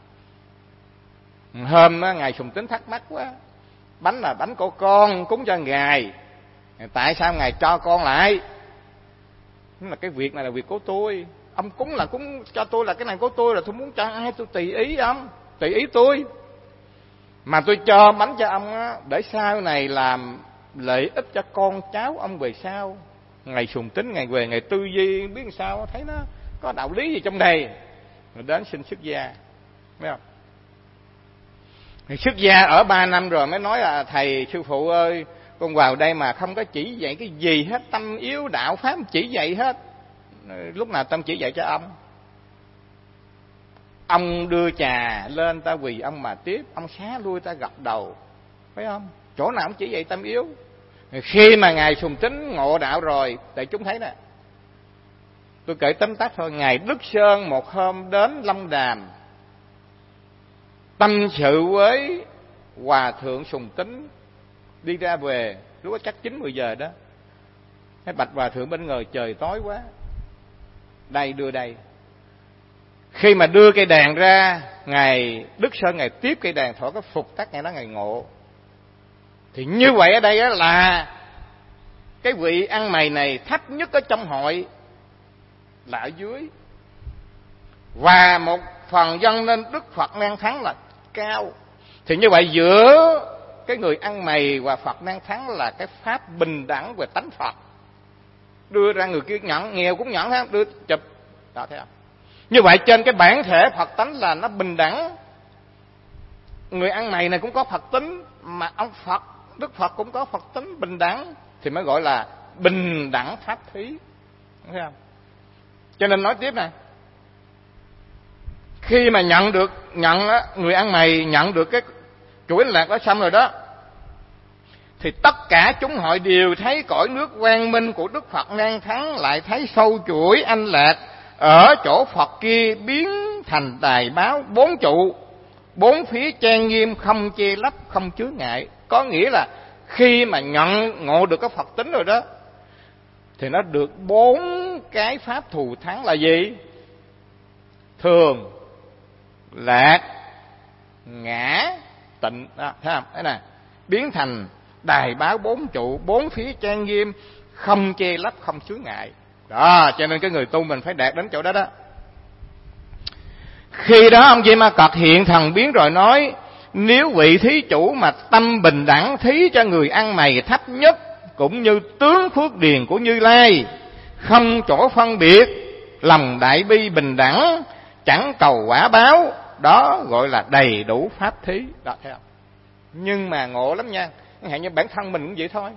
Hôm đó Ngài Sùng Tính thắc mắc quá, bánh là bánh của con cúng cho Ngài, tại sao Ngài cho con lại? Là cái việc này là việc của tôi, ông cúng là cúng cho tôi, là cái này của tôi, là tôi muốn cho ai tôi tùy ý ông, tùy ý tôi. Mà tôi cho bánh cho ông á, để sau này làm lợi ích cho con cháu ông về sau. Ngài Sùng Tính Ngài về Ngài tư duy biết sao, thấy nó có đạo lý gì trong đây, rồi đến xin xuất gia, thấy không? Ngài xuất gia ở ba năm rồi mới nói là thầy sư phụ ơi, con vào đây mà không có chỉ dạy cái gì hết, tâm yếu đạo pháp chỉ dạy hết. Lúc nào tâm chỉ dạy cho ông. Ông đưa trà lên ta quỳ ông mà tiếp, ông xá lui ta gật đầu, phải không? Chỗ nào ông chỉ dạy tâm yếu. Khi mà Ngài Sùng Tính ngộ đạo rồi, tại chúng thấy nè, tôi kể tóm tắt thôi. Ngài Đức Sơn một hôm đến Long Đàm tâm sự với Hòa Thượng Sùng Tính, đi ra về lúc đó chắc chín mười giờ đó. Cái bạch hòa thượng bên ngồi trời tối quá, đây đưa đây. Khi mà đưa cây đàn ra, ngài Đức Sơn ngài tiếp cây đàn thổi cái phục tắt, ngài nói ngài ngộ. Thì như vậy ở đây là cái vị ăn mày này thấp nhất ở trong hội là ở dưới, và một phần dâng lên Đức Phật Nan Thắng là cao. Thì như vậy giữa cái người ăn mày và Phật Nan Thắng là cái pháp bình đẳng về tánh Phật. Đưa ra người kia nhận, nghèo cũng nhận ha, đưa chụp. Đó, thấy không? Như vậy trên cái bản thể Phật tánh là nó bình đẳng. Người ăn mày này cũng có Phật tính, mà ông Phật, Đức Phật cũng có Phật tính bình đẳng, thì mới gọi là bình đẳng pháp thí. Thấy không? Cho nên nói tiếp này, khi mà nhận được, nhận á, người ăn mày nhận được cái chuỗi lạc đó xong rồi đó, thì tất cả chúng hội đều thấy cõi nước quang minh của Đức Phật Nan Thắng, lại thấy sâu chuỗi anh lạc ở chỗ Phật kia biến thành đài báo bốn trụ, bốn phía trang nghiêm, không che lấp, không chướng ngại. Có nghĩa là khi mà nhận ngộ được cái Phật tính rồi đó, thì nó được bốn cái pháp thù thắng là gì? Thường, lạc, ngã, tịnh. Đó, thấy không? Thế này, biến thành đài báo bốn trụ, bốn phía trang nghiêm, không che lấp, không chướng ngại. Đó, cho nên cái người tu mình phải đạt đến chỗ đó đó. Khi đó ông Di Ma Cật hiện thần biến rồi nói, nếu vị thí chủ mà tâm bình đẳng thí cho người ăn mày thấp nhất, cũng như tướng phước điền của Như Lai, không chỗ phân biệt, lòng đại bi bình đẳng, chẳng cầu quả báo, đó gọi là đầy đủ pháp thí. Đó, thấy không? Nhưng mà ngộ lắm nha. Chẳng hạn như bản thân mình cũng vậy thôi.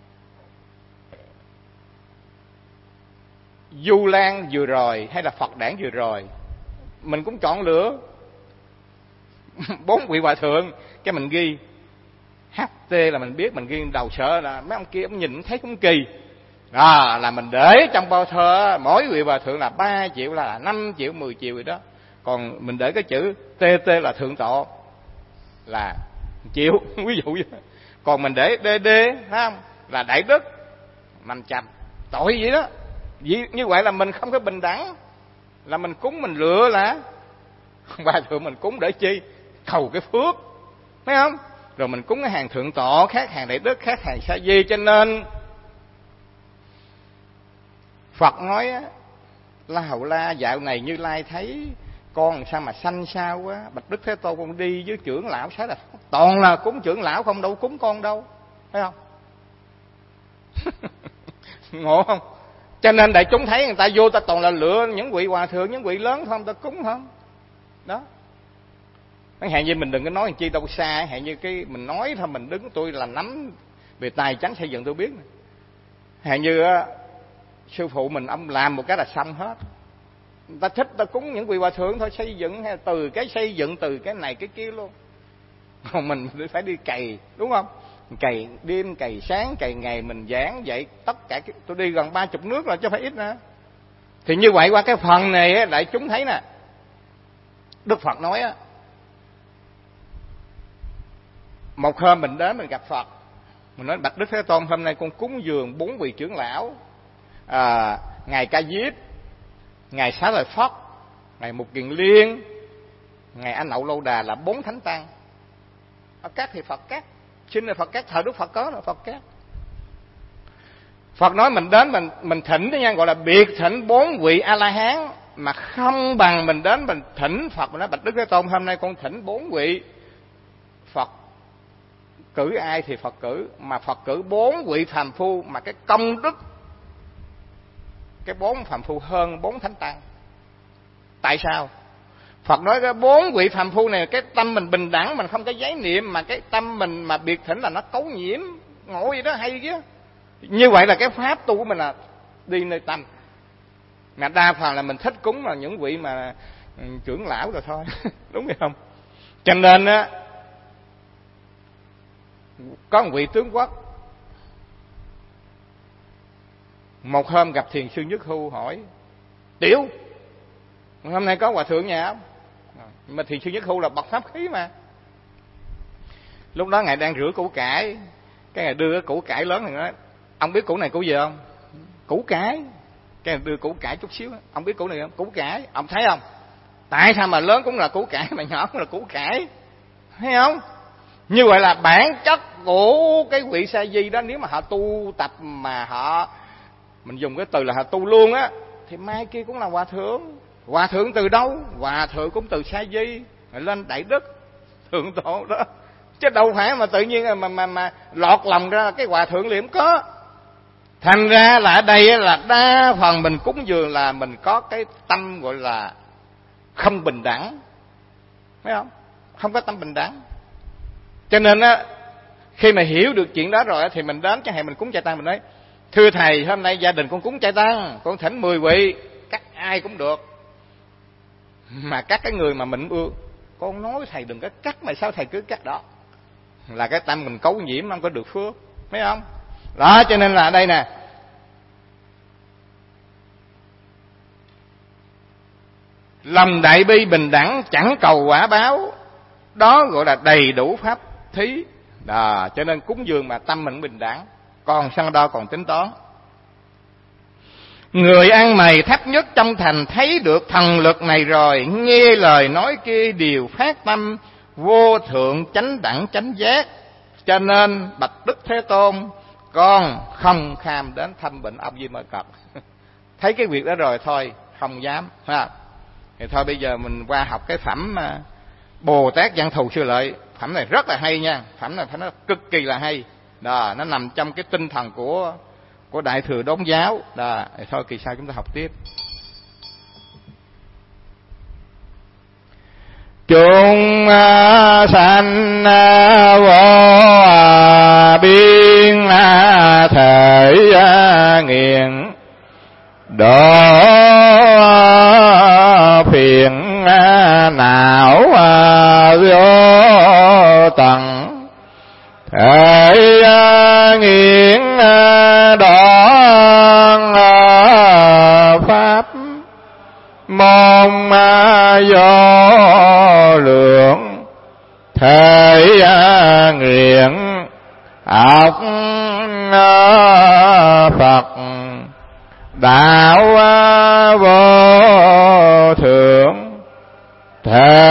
Du Lan vừa rồi hay là Phật Đản vừa rồi, mình cũng chọn lựa bốn vị hòa thượng, cái mình ghi hát tê là mình biết, mình ghi đầu sợ là mấy ông kia ông nhìn thấy cũng kỳ. Đó, là mình để trong bao thơ mỗi vị hòa thượng là ba triệu, là năm triệu, mười triệu rồi đó. Còn mình để cái chữ tê tê là thượng tọa là triệu, ví dụ vậy. Còn mình để đê đê, thấy không? Là đại đức năm trăm. Tội vậy đó. Như vậy là mình không có bình đẳng. Là mình cúng mình lựa là hòa thượng mình cúng để chi? Cầu cái phước, thấy không? Rồi mình cúng cái hàng thượng tọa khác, hàng đại đức khác, hàng sa di. Cho nên Phật nói á, La Hầu La dạo này Như Lai thấy con sao mà xanh xao quá, Bạch Đức Thế Tôn con đi với trưởng lão xá là toàn là cúng trưởng lão không, đâu cúng con đâu, thấy không? Ngộ không? Cho nên đại chúng thấy người ta vô ta toàn là lựa những vị hòa thượng, những vị lớn không, ta cúng không. Đó. Chẳng hạn như mình đừng có nói làm chi đâu xa, chẳng hạn như cái mình nói thôi, mình đứng tôi là nắm về tài chánh xây dựng tôi biết. Chẳng hạn như sư phụ mình ông làm một cái là xong hết. Người ta thích ta cúng những vị hòa thượng thôi, xây dựng hay từ cái xây dựng từ cái này cái kia luôn. Còn mình phải đi cày, đúng không? Cày đêm, cày sáng, cày ngày, mình giảng vậy tất cả cái, tôi đi gần ba chục nước rồi chứ phải ít nữa. Thì như vậy qua cái phần này đại chúng thấy nè, Đức Phật nói á, một hôm mình đến mình gặp Phật, mình nói Bạch Đức Thế Tôn hôm nay con cúng dường bốn vị trưởng lão, à, ngài Ca Diếp, ngài Xá Lợi Phất, ngài Mục Kiền Liên, ngài Anh Nậu Lâu Đà là bốn thánh tăng. Phật các thì Phật các, xin là Phật các, thời Đức Phật có là Phật các. Phật nói mình đến mình mình thỉnh đó nha, gọi là biệt thỉnh bốn vị A La Hán, mà không bằng mình đến mình thỉnh Phật. Mình nói Bạch Đức Thế Tôn hôm nay con thỉnh bốn vị. Phật cử ai thì Phật cử, mà Phật cử bốn vị phàm phu, mà cái công đức cái bốn phàm phu hơn bốn thánh tăng. Tại sao? Phật nói cái bốn vị phàm phu này, cái tâm mình bình đẳng, mình không có giấy niệm, mà cái tâm mình mà biệt thỉnh là nó cấu nhiễm. Ngộ vậy đó, hay chứ. Như vậy là cái pháp tu của mình là đi nơi tâm. Mà đa phần là mình thích cúng là những vị mà trưởng lão rồi thôi. Đúng hay không? Cho nên á, có một vị tướng quốc một hôm gặp Thiền sư Nhất Hưu hỏi: Tiểu, hôm nay có hòa thượng nhà không? Mà Thiền sư Nhất Hưu là bậc pháp khí mà. Lúc đó ngài đang rửa củ cải, cái ngài đưa cái củ cải lớn này nói: Ông biết củ này củ gì không? củ cải, cái đưa củ cải chút xíu, ông biết củ này không? Củ cải, ông thấy không? Tại sao mà lớn cũng là củ cải mà nhỏ cũng là củ cải, thấy không? Như vậy là bản chất của cái vị sa di đó, nếu mà họ tu tập mà họ, mình dùng cái từ là họ tu luôn á, thì mai kia cũng là hòa thượng. Hòa thượng từ đâu? Hòa thượng cũng từ sa di lên đại đức thượng tổ đó, chứ đâu phải mà tự nhiên mà mà mà lọt lòng ra cái hòa thượng liền có. Thành ra là ở đây là đa phần mình cúng dường là mình có cái tâm gọi là không bình đẳng, thấy không? Không có tâm bình đẳng. Cho nên á, khi mà hiểu được chuyện đó rồi thì mình đến chẳng hạn mình cúng chay tăng, mình nói thưa thầy, hôm nay gia đình con cúng chay tăng, con thỉnh mười vị, cắt ai cũng được, mà cắt cái người mà mình ưa. Con nói thầy đừng có cắt, mà sao thầy cứ cắt đó? Là cái tâm mình cấu nhiễm, không có được phước, thấy không? Đó, cho nên là ở đây nè, lòng đại bi bình đẳng, chẳng cầu quả báo, đó gọi là đầy đủ pháp thí. Đó, cho nên cúng dường mà tâm mình bình đẳng, còn sân đo còn tính toán. Người ăn mày thấp nhất trong thành thấy được thần lực này rồi, nghe lời nói kia đều phát tâm vô thượng chánh đẳng chánh giác. Cho nên bạch Đức Thế Tôn, con không kham đến thăm bệnh ông Di Mơ Cập. Thấy cái việc đó rồi thôi không dám, ha. Thì thôi bây giờ mình qua học cái phẩm Bồ Tát Văn Thù Sư Lợi. Phẩm này rất là hay nha, phẩm này phải nói cực kỳ là hay. Đó, nó nằm trong cái tinh thần của của Đại Thừa Đốn Giáo. Đó, thì thôi kỳ sau chúng ta học tiếp. Chúng sanh vô biên thể nghiền độ phiền não vô tận, thể nghiền đoạn pháp môn vô lượng, thể nguyện học Phật đạo vô thượng, thể